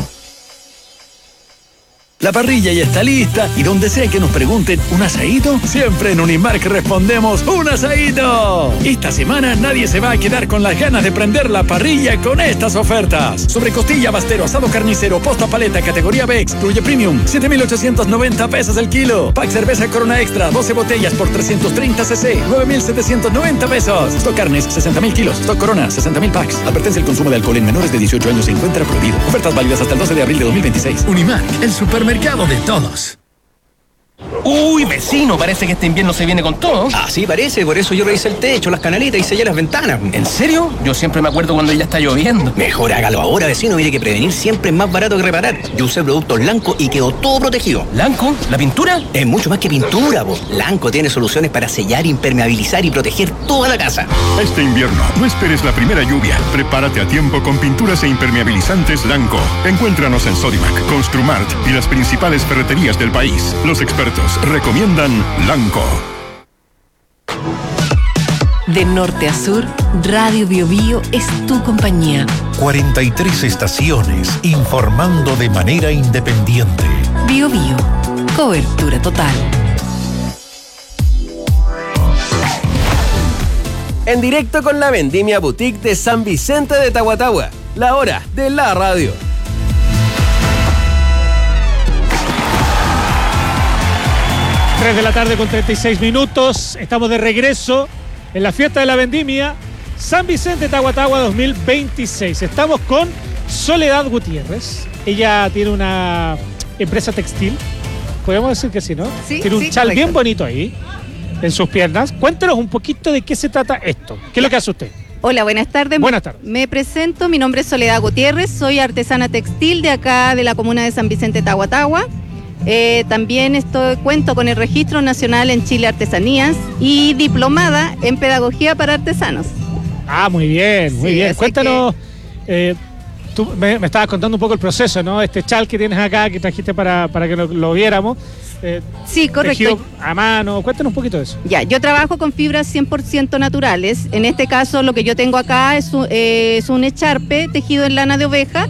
La parrilla ya está lista y donde sea que nos pregunten ¿un asadito? Siempre en Unimark respondemos ¡un asadito! Esta semana nadie se va a quedar con las ganas de prender la parrilla con estas ofertas. Sobre costilla, bastero, asado carnicero, posta paleta, categoría B, excluye premium, 7.890 pesos el kilo. Pack cerveza Corona Extra, 12 botellas por 330 cc, 9.790 pesos. Stock carnes, 60.000 kilos. Stock Corona, 60.000 packs. Advertencia: el consumo de alcohol en menores de 18 años se encuentra prohibido. Ofertas válidas hasta el 12 de abril de 2026. Unimark, el supermercado de todos. Uy, vecino, parece que este invierno se viene con todo. Así parece, por eso yo revisé el techo, las canaletas y sellé las ventanas. ¿En serio? Yo siempre me acuerdo cuando ya está lloviendo. Mejor hágalo ahora, vecino. Mire que prevenir siempre es más barato que reparar. Yo usé productos Lanco y quedó todo protegido. ¿Lanco? ¿La pintura? Es mucho más que pintura, po. Lanco tiene soluciones para sellar, impermeabilizar y proteger toda la casa. Este invierno, no esperes la primera lluvia. Prepárate a tiempo con pinturas e impermeabilizantes Lanco. Encuéntranos en Sodimac, Construmart y las principales ferreterías del país. Los expertos recomiendan Lanco. De norte a sur, Radio Bio Bio es tu compañía. 43 estaciones informando de manera independiente. Bio Bio, cobertura total. En directo con la Vendimia Boutique de San Vicente de Tahuatahua, la hora de la radio. De la tarde con 36 minutos. Estamos de regreso en la fiesta de la Vendimia San Vicente Tahuatahua 2026. Estamos con Soledad Gutiérrez. Ella tiene una empresa textil. Podemos decir que sí, ¿no? Sí, tiene un sí, chal correcto. bien bonito ahí en sus piernas. Cuéntanos un poquito de qué se trata esto. ¿Qué es lo que hace usted? Hola, buenas tardes. Buenas tardes. Me presento, mi nombre es Soledad Gutiérrez, soy artesana textil de acá de la comuna de San Vicente Tahuatahua. También cuento con el Registro Nacional en Chile Artesanías y diplomada en Pedagogía para Artesanos. Ah, muy bien, muy Sí, bien. así Cuéntanos, tú me estabas contando un poco el proceso, ¿no? Este chal que tienes acá, que trajiste para que lo viéramos. Sí, correcto. Tejido a mano. Cuéntanos un poquito de eso. Ya, yo trabajo con fibras 100% naturales. En este caso, lo que yo tengo acá es un echarpe tejido en lana de oveja.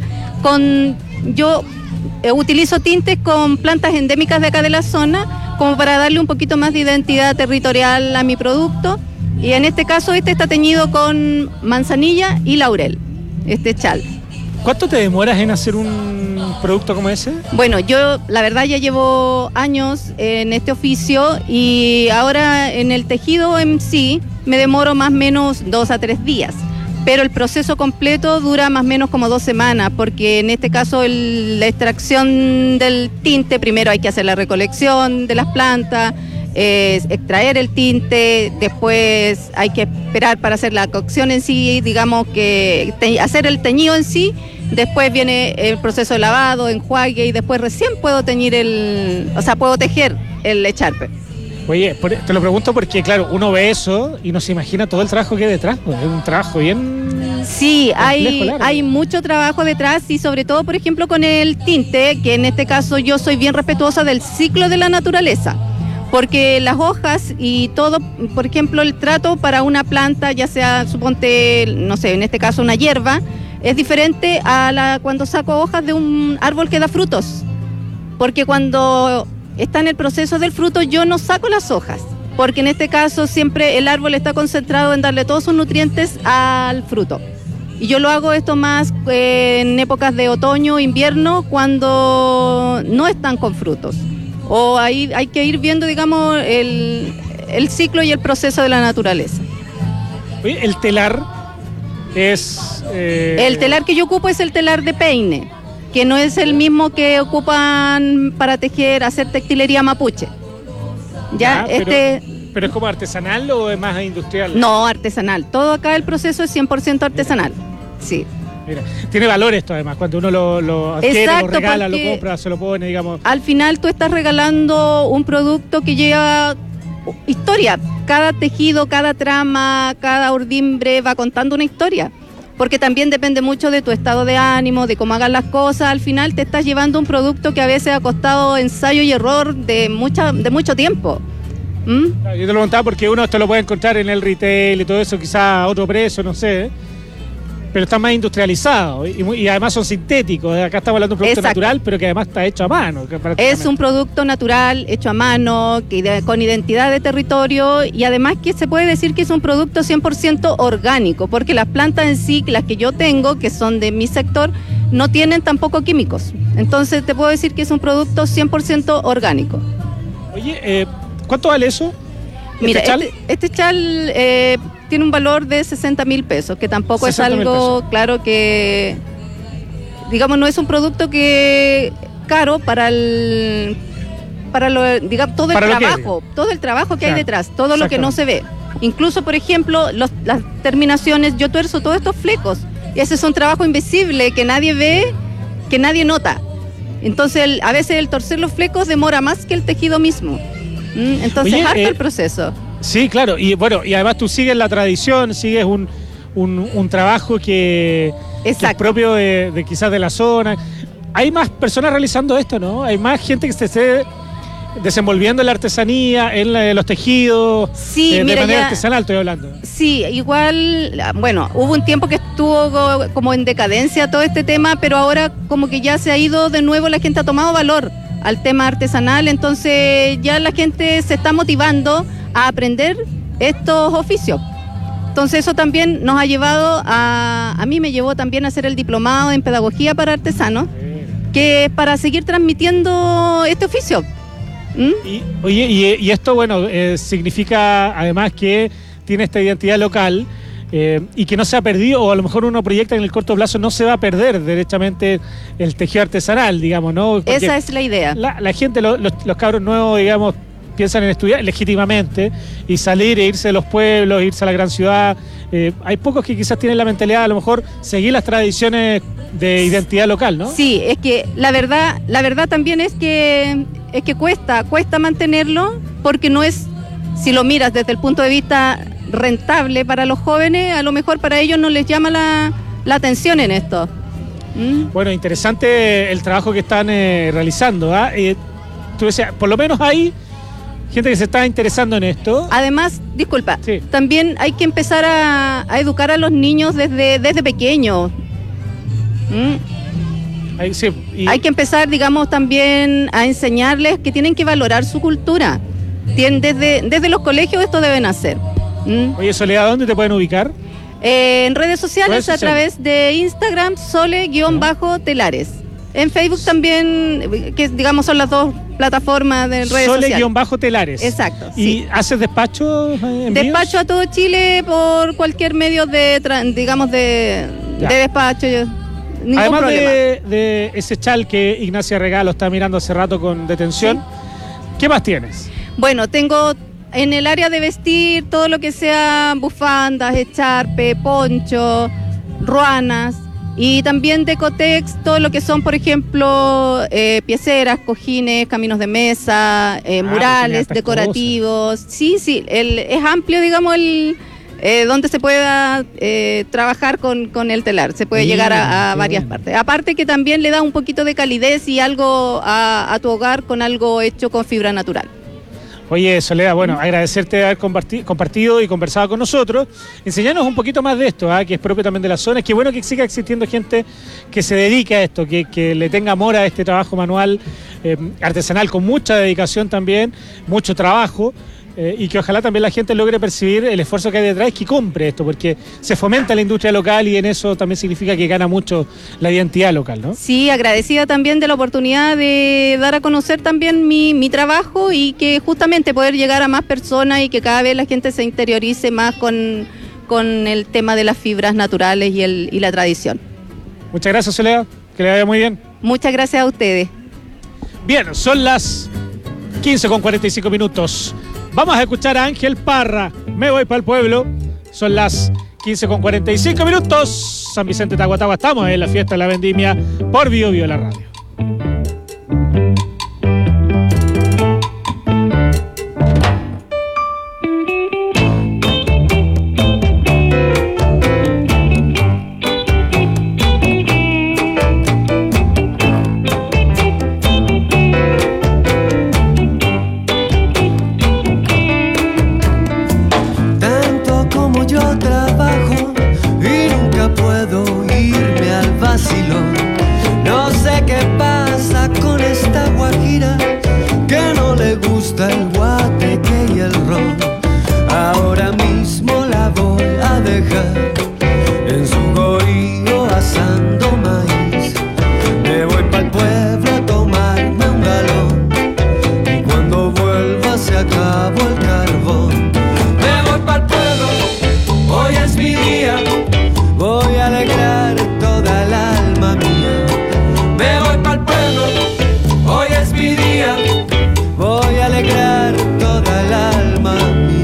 Yo utilizo tintes con plantas endémicas de acá de la zona, como para darle un poquito más de identidad territorial a mi producto. Y en este caso, este está teñido con manzanilla y laurel, este chal. ¿Cuánto te demoras en hacer un producto como ese? Bueno, yo la verdad ya llevo años en este oficio y ahora en el tejido en sí me demoro más o menos 2 a 3 días. Pero el proceso completo dura más o menos como 2 semanas, porque en este caso la extracción del tinte, primero hay que hacer la recolección de las plantas, extraer el tinte, después hay que esperar para hacer la cocción en sí, digamos que hacer el teñido en sí, después viene el proceso de lavado, enjuague y después recién puedo puedo tejer el echarpe. Oye, te lo pregunto porque, claro, uno ve eso y no se imagina todo el trabajo que hay detrás. Pues, es un trabajo bien... Sí, complejo, largo. hay mucho trabajo detrás y sobre todo, por ejemplo, con el tinte, que en este caso yo soy bien respetuosa del ciclo de la naturaleza. Porque las hojas y todo, por ejemplo, el trato para una planta, ya sea, suponte, no sé, en este caso una hierba, es diferente a cuando saco hojas de un árbol que da frutos. Porque cuando está en el proceso del fruto, yo no saco las hojas. Porque en este caso siempre el árbol está concentrado en darle todos sus nutrientes al fruto. Y yo lo hago esto más en épocas de otoño, invierno, cuando no están con frutos. O ahí hay que ir viendo, digamos, el ciclo y el proceso de la naturaleza. Oye, el telar es... El telar que yo ocupo es el telar de peine, que no es el mismo que ocupan para tejer, hacer textilería mapuche. Ya, ¿Pero es como artesanal o es más industrial? No, artesanal. Todo acá el proceso es 100% artesanal. Sí. Mira, tiene valor esto además, cuando uno lo adquiere, exacto, lo regala, lo compra, se lo pone, digamos. Al final tú estás regalando un producto que lleva historia. Cada tejido, cada trama, cada urdimbre va contando una historia. Porque también depende mucho de tu estado de ánimo, de cómo hagas las cosas. Al final te estás llevando un producto que a veces ha costado ensayo y error de mucho tiempo. Yo te lo preguntaba porque uno esto lo puede encontrar en el retail y todo eso, quizás a otro precio, no sé. Pero está más industrializado y además son sintéticos. Acá estamos hablando de un producto natural, pero que además está hecho a mano. Es un producto natural, hecho a mano, con identidad de territorio y además que se puede decir que es un producto 100% orgánico, porque las plantas en sí, las que yo tengo, que son de mi sector, no tienen tampoco químicos. Entonces te puedo decir que es un producto 100% orgánico. Oye, ¿cuánto vale eso? Mira, este chal tiene un valor de 60.000 pesos, que tampoco es algo, claro, que, digamos, no es un producto que caro para digamos, todo el trabajo que hay detrás, todo lo que no se ve. Incluso, por ejemplo, las terminaciones, yo tuerzo todos estos flecos. Ese es un trabajo invisible que nadie ve, que nadie nota. Entonces, a veces el torcer los flecos demora más que el tejido mismo. Entonces, harto el proceso. Sí, claro, y bueno, y además tú sigues la tradición, sigues un trabajo que es propio de quizás de la zona. Hay más personas realizando esto, ¿no? Hay más gente que se esté desenvolviendo en la artesanía, en los tejidos, sí, de manera artesanal estoy hablando. Sí, igual, bueno, hubo un tiempo que estuvo como en decadencia todo este tema, pero ahora como que ya se ha ido de nuevo, la gente ha tomado valor al tema artesanal, entonces ya la gente se está motivando a aprender estos oficios. Entonces eso también nos ha llevado a mí me llevó también a hacer el diplomado en pedagogía para artesanos, que es para seguir transmitiendo este oficio. Y esto, bueno, significa además que tiene esta identidad local y que no se ha perdido, o a lo mejor uno proyecta que en el corto plazo no se va a perder derechamente el tejido artesanal, digamos, ¿no? Porque esa es la idea. La gente, los cabros nuevos, digamos, piensan en estudiar legítimamente y salir e irse de los pueblos, irse a la gran ciudad. Hay pocos que quizás tienen la mentalidad de a lo mejor seguir las tradiciones de identidad local, ¿no? Sí, es que la verdad también es que cuesta mantenerlo, porque no es, si lo miras desde el punto de vista rentable para los jóvenes, a lo mejor para ellos no les llama la atención en esto. Bueno, interesante el trabajo que están realizando, ¿ah? Tú decías, por lo menos hay gente que se está interesando en esto. Además, disculpa, también hay que empezar a educar a los niños desde pequeños. Hay que empezar, digamos, también a enseñarles que tienen que valorar su cultura. Desde los colegios esto deben hacer. Oye, Soledad, ¿dónde te pueden ubicar? En redes sociales, a través de Instagram, Sole-Telares. En Facebook también, que digamos son las dos plataformas de redes sociales. Sole-Telares. Exacto. ¿Y sí. haces despachos? Despacho a todo Chile por cualquier medio de despacho. Además de ese chal que Ignacia Regalo está mirando hace rato con detención, ¿qué más tienes? Bueno, tengo en el área de vestir todo lo que sea bufandas, echarpe, poncho, ruanas, y también Decotex, todo lo que son, por ejemplo, pieceras, cojines, caminos de mesa, murales decorativos. Cosas. Sí, es amplio, digamos, donde se pueda trabajar con el telar, se puede llegar a varias partes. Aparte que también le da un poquito de calidez y algo a tu hogar con algo hecho con fibra natural. Oye, Soledad, bueno, agradecerte de haber compartido y conversado con nosotros. Enseñarnos un poquito más de esto, que es propio también de la zona. Qué bueno que siga existiendo gente que se dedica a esto, que le tenga amor a este trabajo manual, artesanal, con mucha dedicación también, mucho trabajo. Y que ojalá también la gente logre percibir el esfuerzo que hay detrás y que compre esto, porque se fomenta la industria local y en eso también significa que gana mucho la identidad local, ¿no? Sí, agradecida también de la oportunidad de dar a conocer también mi trabajo y que justamente poder llegar a más personas y que cada vez la gente se interiorice más con con el tema de las fibras naturales y la tradición. Muchas gracias, Soledad. Que le vaya muy bien. Muchas gracias a ustedes. Bien, son las 15:45 minutos. Vamos a escuchar a Ángel Parra. Me voy para el pueblo. Son las 15:45 minutos. San Vicente Tahuatahua. Estamos en la fiesta de la vendimia por Bio Bio la radio. No sé qué pasa con esta guajira, que no le gusta el guateque y el ron. Ahora mismo la voy a dejar en su gorillo asando maíz. Me voy pa'l pueblo a tomarme un galón, y cuando vuelva se acabó el carbón. Me voy pa'l pueblo, hoy es mi día, voy a alegrar toda el alma mía. Me voy pa'l pueblo, hoy es mi día, voy a alegrar toda el alma mía.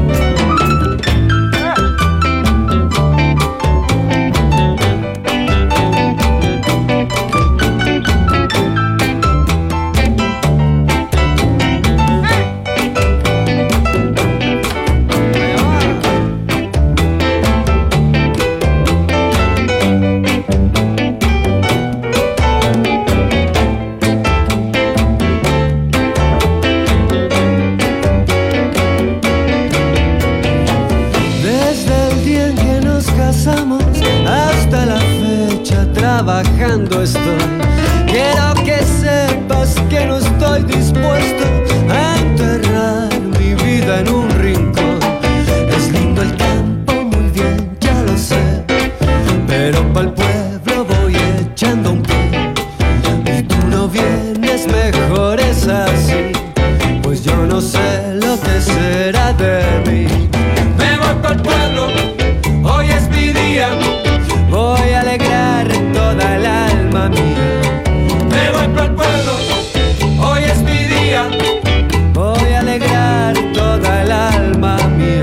Hasta la fecha trabajando estoy. Quiero que sepas que no estoy dispuesto a enterrar mi vida en un rincón. Es lindo el campo, muy bien, ya lo sé, pero pa'l pueblo voy echando un pie. Y tú no vienes, mejor es así, pues yo no sé lo que será de mí. Me voy pa'l pueblo, hoy es mi día, voy a alegrar toda el alma mía. Me voy pa'l pueblo, hoy es mi día, voy a alegrar toda el alma mía.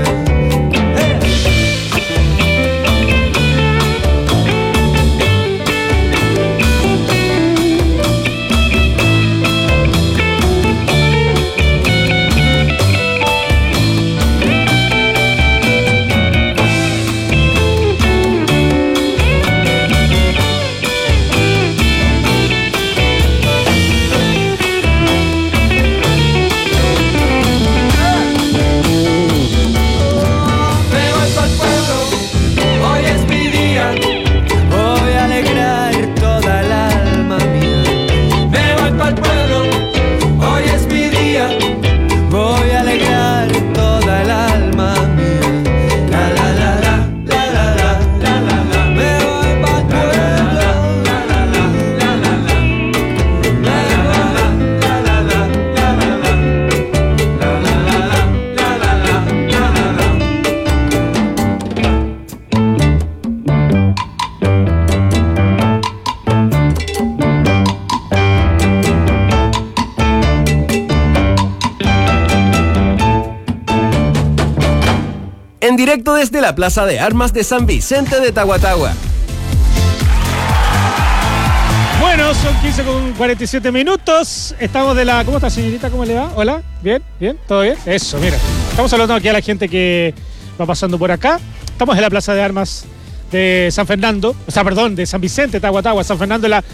En directo desde la Plaza de Armas de San Vicente de Tahuatahua. Bueno, son 15:47 minutos. Estamos de la... ¿Cómo está, señorita? ¿Cómo le va? Hola. ¿Bien? ¿Bien? ¿Todo bien? Eso, mira. Estamos saludando aquí a la gente que va pasando por acá. Estamos en la Plaza de Armas de San Fernando. O sea, perdón, de San Vicente, Tahuatahua. San Fernando la...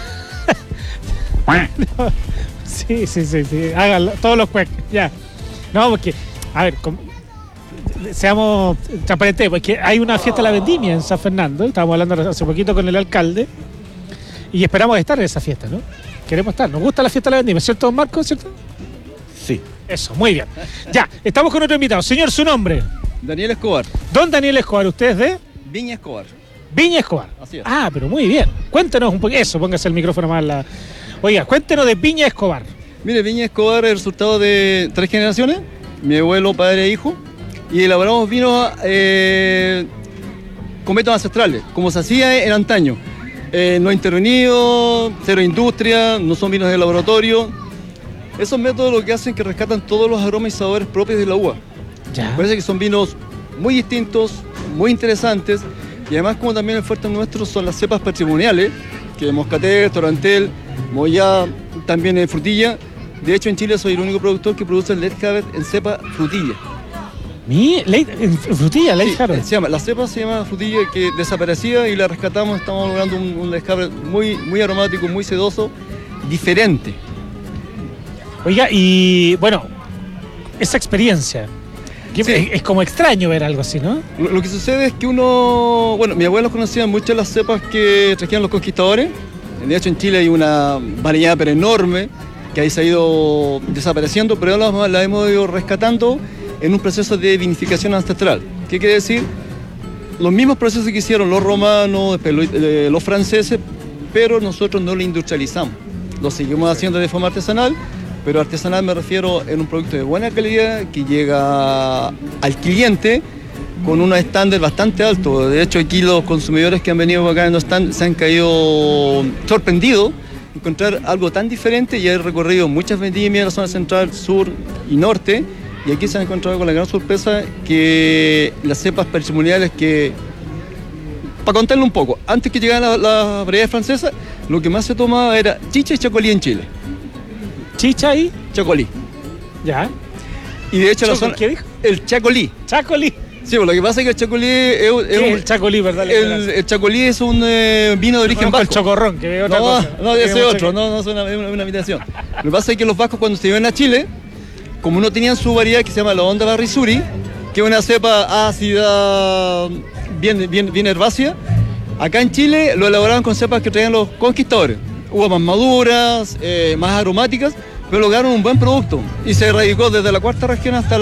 No. Sí. Háganlo. Todos los cuecos. Ya. No, porque... A ver, seamos transparentes, porque hay una fiesta de la vendimia en San Fernando. Estábamos hablando hace poquito con el alcalde y esperamos estar en esa fiesta, ¿no? Queremos estar. Nos gusta la fiesta de la vendimia, ¿cierto, don Marco? ¿Cierto? Sí. Eso, muy bien. Ya, estamos con otro invitado. Señor, ¿su nombre? Daniel Escobar. Don Daniel Escobar, ¿usted es de? Viña Escobar. Viña Escobar. Así es. Ah, pero muy bien. Cuéntenos un poco. Eso, póngase el micrófono más. Oiga, cuéntenos de Viña Escobar. Mire, Viña Escobar es el resultado de 3 generaciones. Mi abuelo, padre e hijo. y elaboramos vinos con métodos ancestrales, como se hacía en antaño. No intervenido, cero industria, no son vinos de laboratorio. Esos métodos lo que hacen es que rescatan todos los aromas y sabores propios de la uva. Ya. Parece que son vinos muy distintos, muy interesantes, y además como también el fuerte nuestro son las cepas patrimoniales, que Moscatel, Torantel, Moyá, también en frutilla. De hecho en Chile soy el único productor que produce el Late Harvest en cepa frutilla. ¿Frutilla? Late Harvest. La cepa se llama frutilla, que desaparecía y la rescatamos. Estamos logrando un Late Harvest muy aromático, muy sedoso, diferente. Oiga, y bueno, esa experiencia, es como extraño ver algo así, ¿no? Lo que sucede es que mis abuelos conocían mucho las cepas que trajeron los conquistadores. De hecho en Chile hay una variedad pero enorme, que ahí se ha ido desapareciendo, pero ahora la hemos ido rescatando en un proceso de vinificación ancestral. ¿Qué quiere decir? Los mismos procesos que hicieron los romanos, los franceses, pero nosotros no lo industrializamos. Lo seguimos haciendo de forma artesanal, pero artesanal me refiero en un producto de buena calidad que llega al cliente con unos estándares bastante altos. De hecho, aquí los consumidores que han venido acá en los stands se han caído sorprendidos de encontrar algo tan diferente, y he recorrido muchas vendimias en la zona central, sur y norte, y aquí se han encontrado con la gran sorpresa que las cepas patrimoniales que, para contarle un poco, antes que llegaran las variedades francesas, lo que más se tomaba era chicha y chacolí en Chile. ¿Chicha y? Chacolí. Ya. Y de hecho ¿Qué dijo? El chacolí. Chacolí. Sí, pues lo que pasa es que el chacolí es el chacolí, ¿verdad? El chacolí es un vino de origen vasco. El chocorrón, que es otra cosa. No, ese es otro, no es una imitación. Lo que pasa es que los vascos cuando se iban a Chile, como no tenían su variedad que se llama la Onda Barrisuri, que es una cepa ácida, bien herbácea, acá en Chile lo elaboraban con cepas que traían los conquistadores. Uvas más maduras, más aromáticas, pero lograron un buen producto y se radicó desde la cuarta región hasta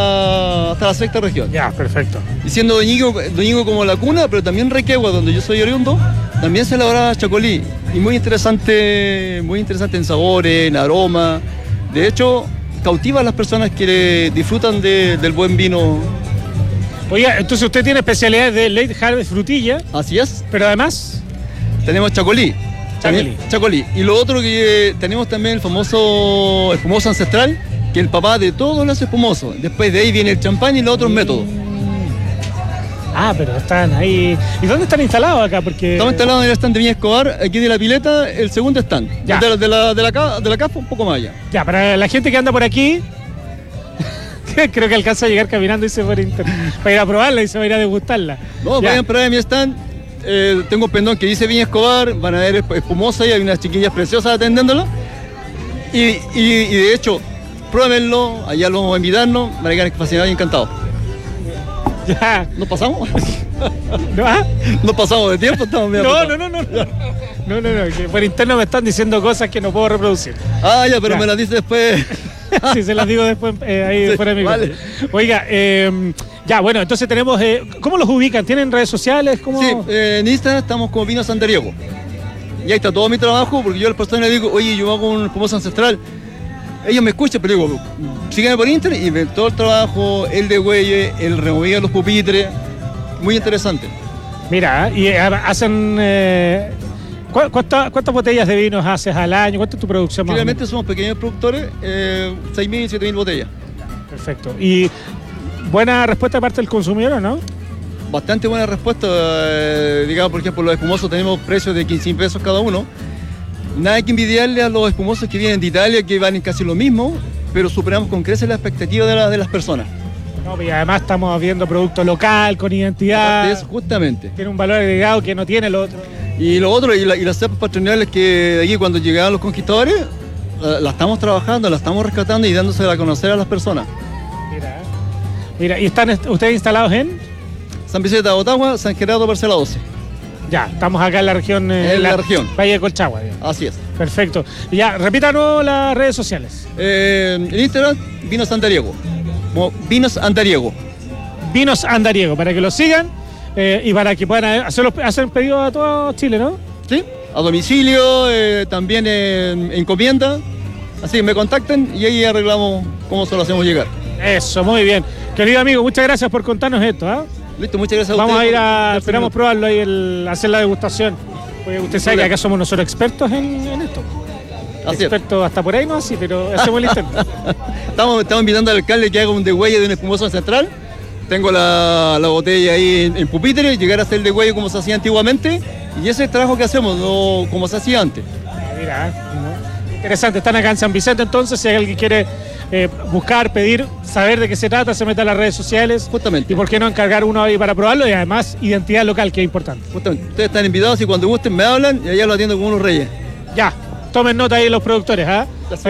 la sexta región. Ya, perfecto. Y siendo Doñigo como la cuna, pero también Requegua, donde yo soy oriundo, también se elaboraba chacolí, y muy interesante en sabores, en aroma. De hecho, cautiva a las personas que disfrutan del buen vino. Oiga, entonces usted tiene especialidades de Late Harvest frutilla. Así es. Pero además tenemos chacolí. Chacolí. Y lo otro que tenemos también el famoso espumoso ancestral, que es el papá de todos los espumosos. Después de ahí viene el champán y los otros métodos. Ah, pero están ahí. ¿Y dónde están instalados acá? Porque estamos instalados en el stand de Viña Escobar, aquí de la pileta, el segundo stand. Ya. De la CAF un poco más allá. Ya, para la gente que anda por aquí, creo que alcanza a llegar caminando y se va para ir a probarla y se va a ir a degustarla. No, ya. Vayan para mi stand. Tengo un pendón que dice Viña Escobar, van a ver espumosa y hay unas chiquillas preciosas atendiéndolo. Y de hecho, pruébenlo, allá lo vamos a invitarnos, van a quedar fascinados y encantados. Ya. ¿Nos pasamos? ¿No? ¿Ah? ¿Nos pasamos de tiempo? Estamos bien. No, que por interno me están diciendo cosas que no puedo reproducir. Ah, ya, pero me las dice después. Sí, se las digo después ahí Sí, fuera de mi vale. casa. Oiga, ya, bueno, entonces tenemos... ¿cómo los ubican? ¿Tienen redes sociales? ¿Cómo? Sí, en Instagram estamos como Vinos Santariego. Y ahí está todo mi trabajo, porque yo a las personas les digo, oye, yo hago un espumoso ancestral. Ellos me escuchan, pero digo, síganme por Instagram y ven todo el trabajo, el de güeyes, el remover los pupitres. Muy interesante. Mira, y hacen... ¿Cuántas botellas de vinos haces al año? ¿Cuánta es tu producción más o menos? Realmente somos pequeños productores, 6.000, 7.000 botellas. Perfecto. ¿Y buena respuesta de parte del consumidor o no? Bastante buena respuesta. Digamos, por ejemplo, los espumosos tenemos precios de 15 pesos cada uno. Nada que envidiarle a los espumosos que vienen de Italia, que valen casi lo mismo, pero superamos con creces la expectativa de las personas. No, y además estamos viendo producto local, con identidad. Aparte de eso, justamente. Tiene un valor agregado que no tiene el otro. Y lo otro, y las cepas patrimoniales que de aquí cuando llegaban los conquistadores, la estamos trabajando, la estamos rescatando y dándosela a conocer a las personas. Mira, ¿y están ustedes instalados en? San Vicente de Otagua, San Gerardo, Parcela 12. Ya, estamos acá en la región... en la región. Valle de Colchagua. Digamos. Así es. Perfecto. Y ya, repítanos las redes sociales. En Instagram, Vinos Andariego. Vinos Andariego. Vinos Andariego, para que lo sigan y para que puedan hacer pedido a todo Chile, ¿no? Sí, a domicilio, también en encomienda. Así que me contacten y ahí arreglamos cómo se lo hacemos llegar. Eso, muy bien. Querido amigo, muchas gracias por contarnos esto. ¿Ah? Listo, muchas gracias a Vamos ustedes. esperamos probarlo ahí, hacer la degustación. Porque usted sabe que acá somos nosotros expertos en esto. Expertos hasta por ahí no así, pero hacemos el intento. Estamos invitando al alcalde que haga un degüelle de un espumoso central. Tengo la botella ahí en pupitre, llegar a hacer el degüelle como se hacía antiguamente. Y ese es el trabajo que hacemos, no como se hacía antes. Mira, interesante. Están acá en San Vicente, entonces, si alguien quiere buscar, pedir, saber de qué se trata, se mete a las redes sociales. Justamente. Y por qué no encargar uno ahí para probarlo y además identidad local, que es importante. Justamente. Ustedes están invitados y cuando gusten me hablan y allá lo atiendo como unos reyes. Ya, tomen nota ahí los productores, ¿ah?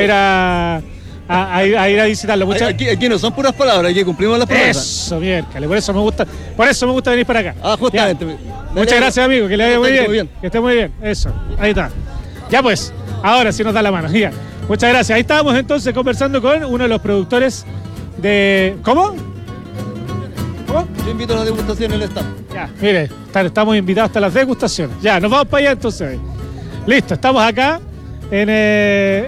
A ir a visitarlo. Aquí no son puras palabras, aquí cumplimos las promesas. Eso, miércoles, por eso me gusta venir para acá. Ah, justamente. Muchas gracias, amigo, que le vaya muy bien. Que esté muy bien. Eso, ahí está. Ya pues, ahora sí nos da la mano. Ya. Muchas gracias. Ahí estábamos entonces conversando con uno de los productores de... ¿Cómo? Yo invito a la degustación en el stand. Ya, mire, estamos invitados hasta las degustaciones. Ya, nos vamos para allá entonces. Listo, estamos acá en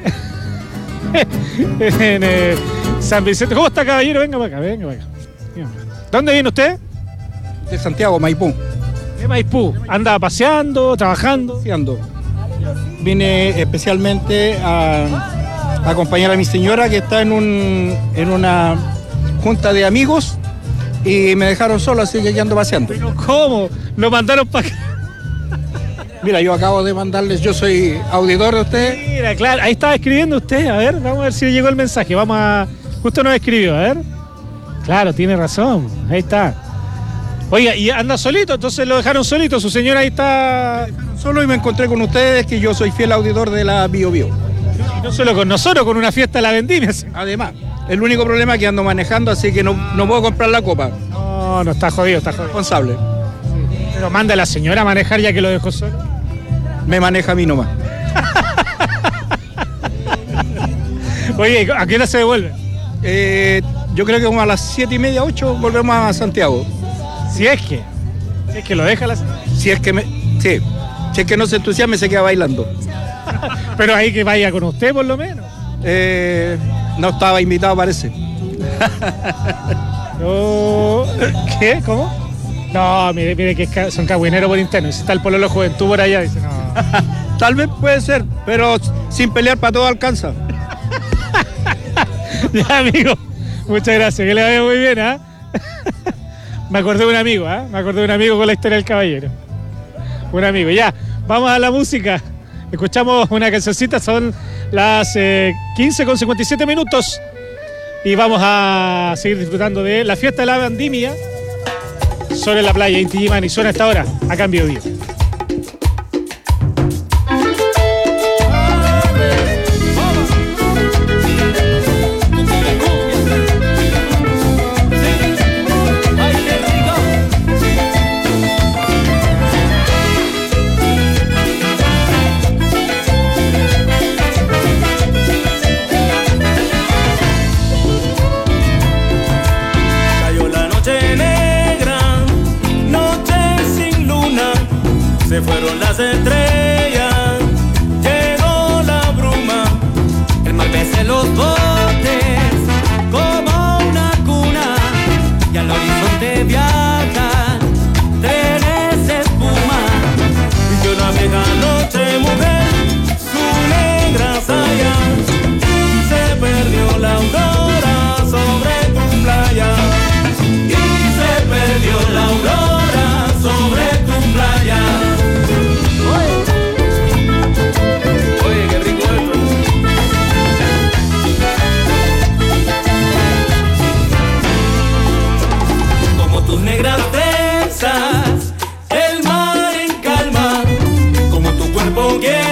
San Vicente. ¿Cómo está, caballero? Venga para acá, venga para acá. ¿Dónde viene usted? De Santiago, Maipú. De Maipú. ¿Anda paseando, trabajando? Paseando. Vine especialmente a acompañar a mi señora que está en una junta de amigos y me dejaron solo, así que ando paseando. ¿Pero cómo? ¿Lo mandaron para acá? Mira, yo acabo de mandarles, yo soy auditor de usted. Mira, claro, ahí estaba escribiendo usted, a ver, vamos a ver si le llegó el mensaje, justo nos escribió, a ver. Claro, tiene razón, ahí está. Oiga, y anda solito, entonces lo dejaron solito, su señora ahí está... Solo y me encontré con ustedes, que yo soy fiel auditor de la Bio Bio. Y no solo con nosotros, con una fiesta de la vendimia. Además, el único problema es que ando manejando, así que no puedo comprar la copa. No, está jodido, Responsable. Pero manda a la señora a manejar ya que lo dejó solo. Me maneja a mí nomás. Oye, ¿a qué hora se devuelve? Yo creo que como a las 7:30, 8 volvemos a Santiago. Si es que lo deja la señora. Si es que no se entusiasme, se queda bailando. Pero ahí que vaya con usted por lo menos. No estaba invitado, parece. ¿Qué? ¿Cómo? No, mire que son cagüineros por interno. Si está el Pololo Juventud por allá, dice no. Tal vez puede ser, pero sin pelear para todo alcanza. Ya, amigo. Muchas gracias, que le vaya muy bien, ¿ah? Me acordé de un amigo, Me acordé de un amigo con la historia del caballero. Un amigo, ya. Vamos a la música. Escuchamos una cancioncita, son las 15:57 y vamos a seguir disfrutando de la fiesta de la vendimia sobre la playa Inti Illimani. Suena hasta ahora, acá en Bio Bio. Se fueron las estrellas, llegó la bruma, el mar mece los botes como una cuna y al horizonte viajan trenes de espuma. Y una vieja noche, mujer, su negra saya, se perdió la aurora sobre tu playa, y se perdió la aurora sobre tu playa. Negras trenzas, el mar en calma, como tu cuerpo quiere.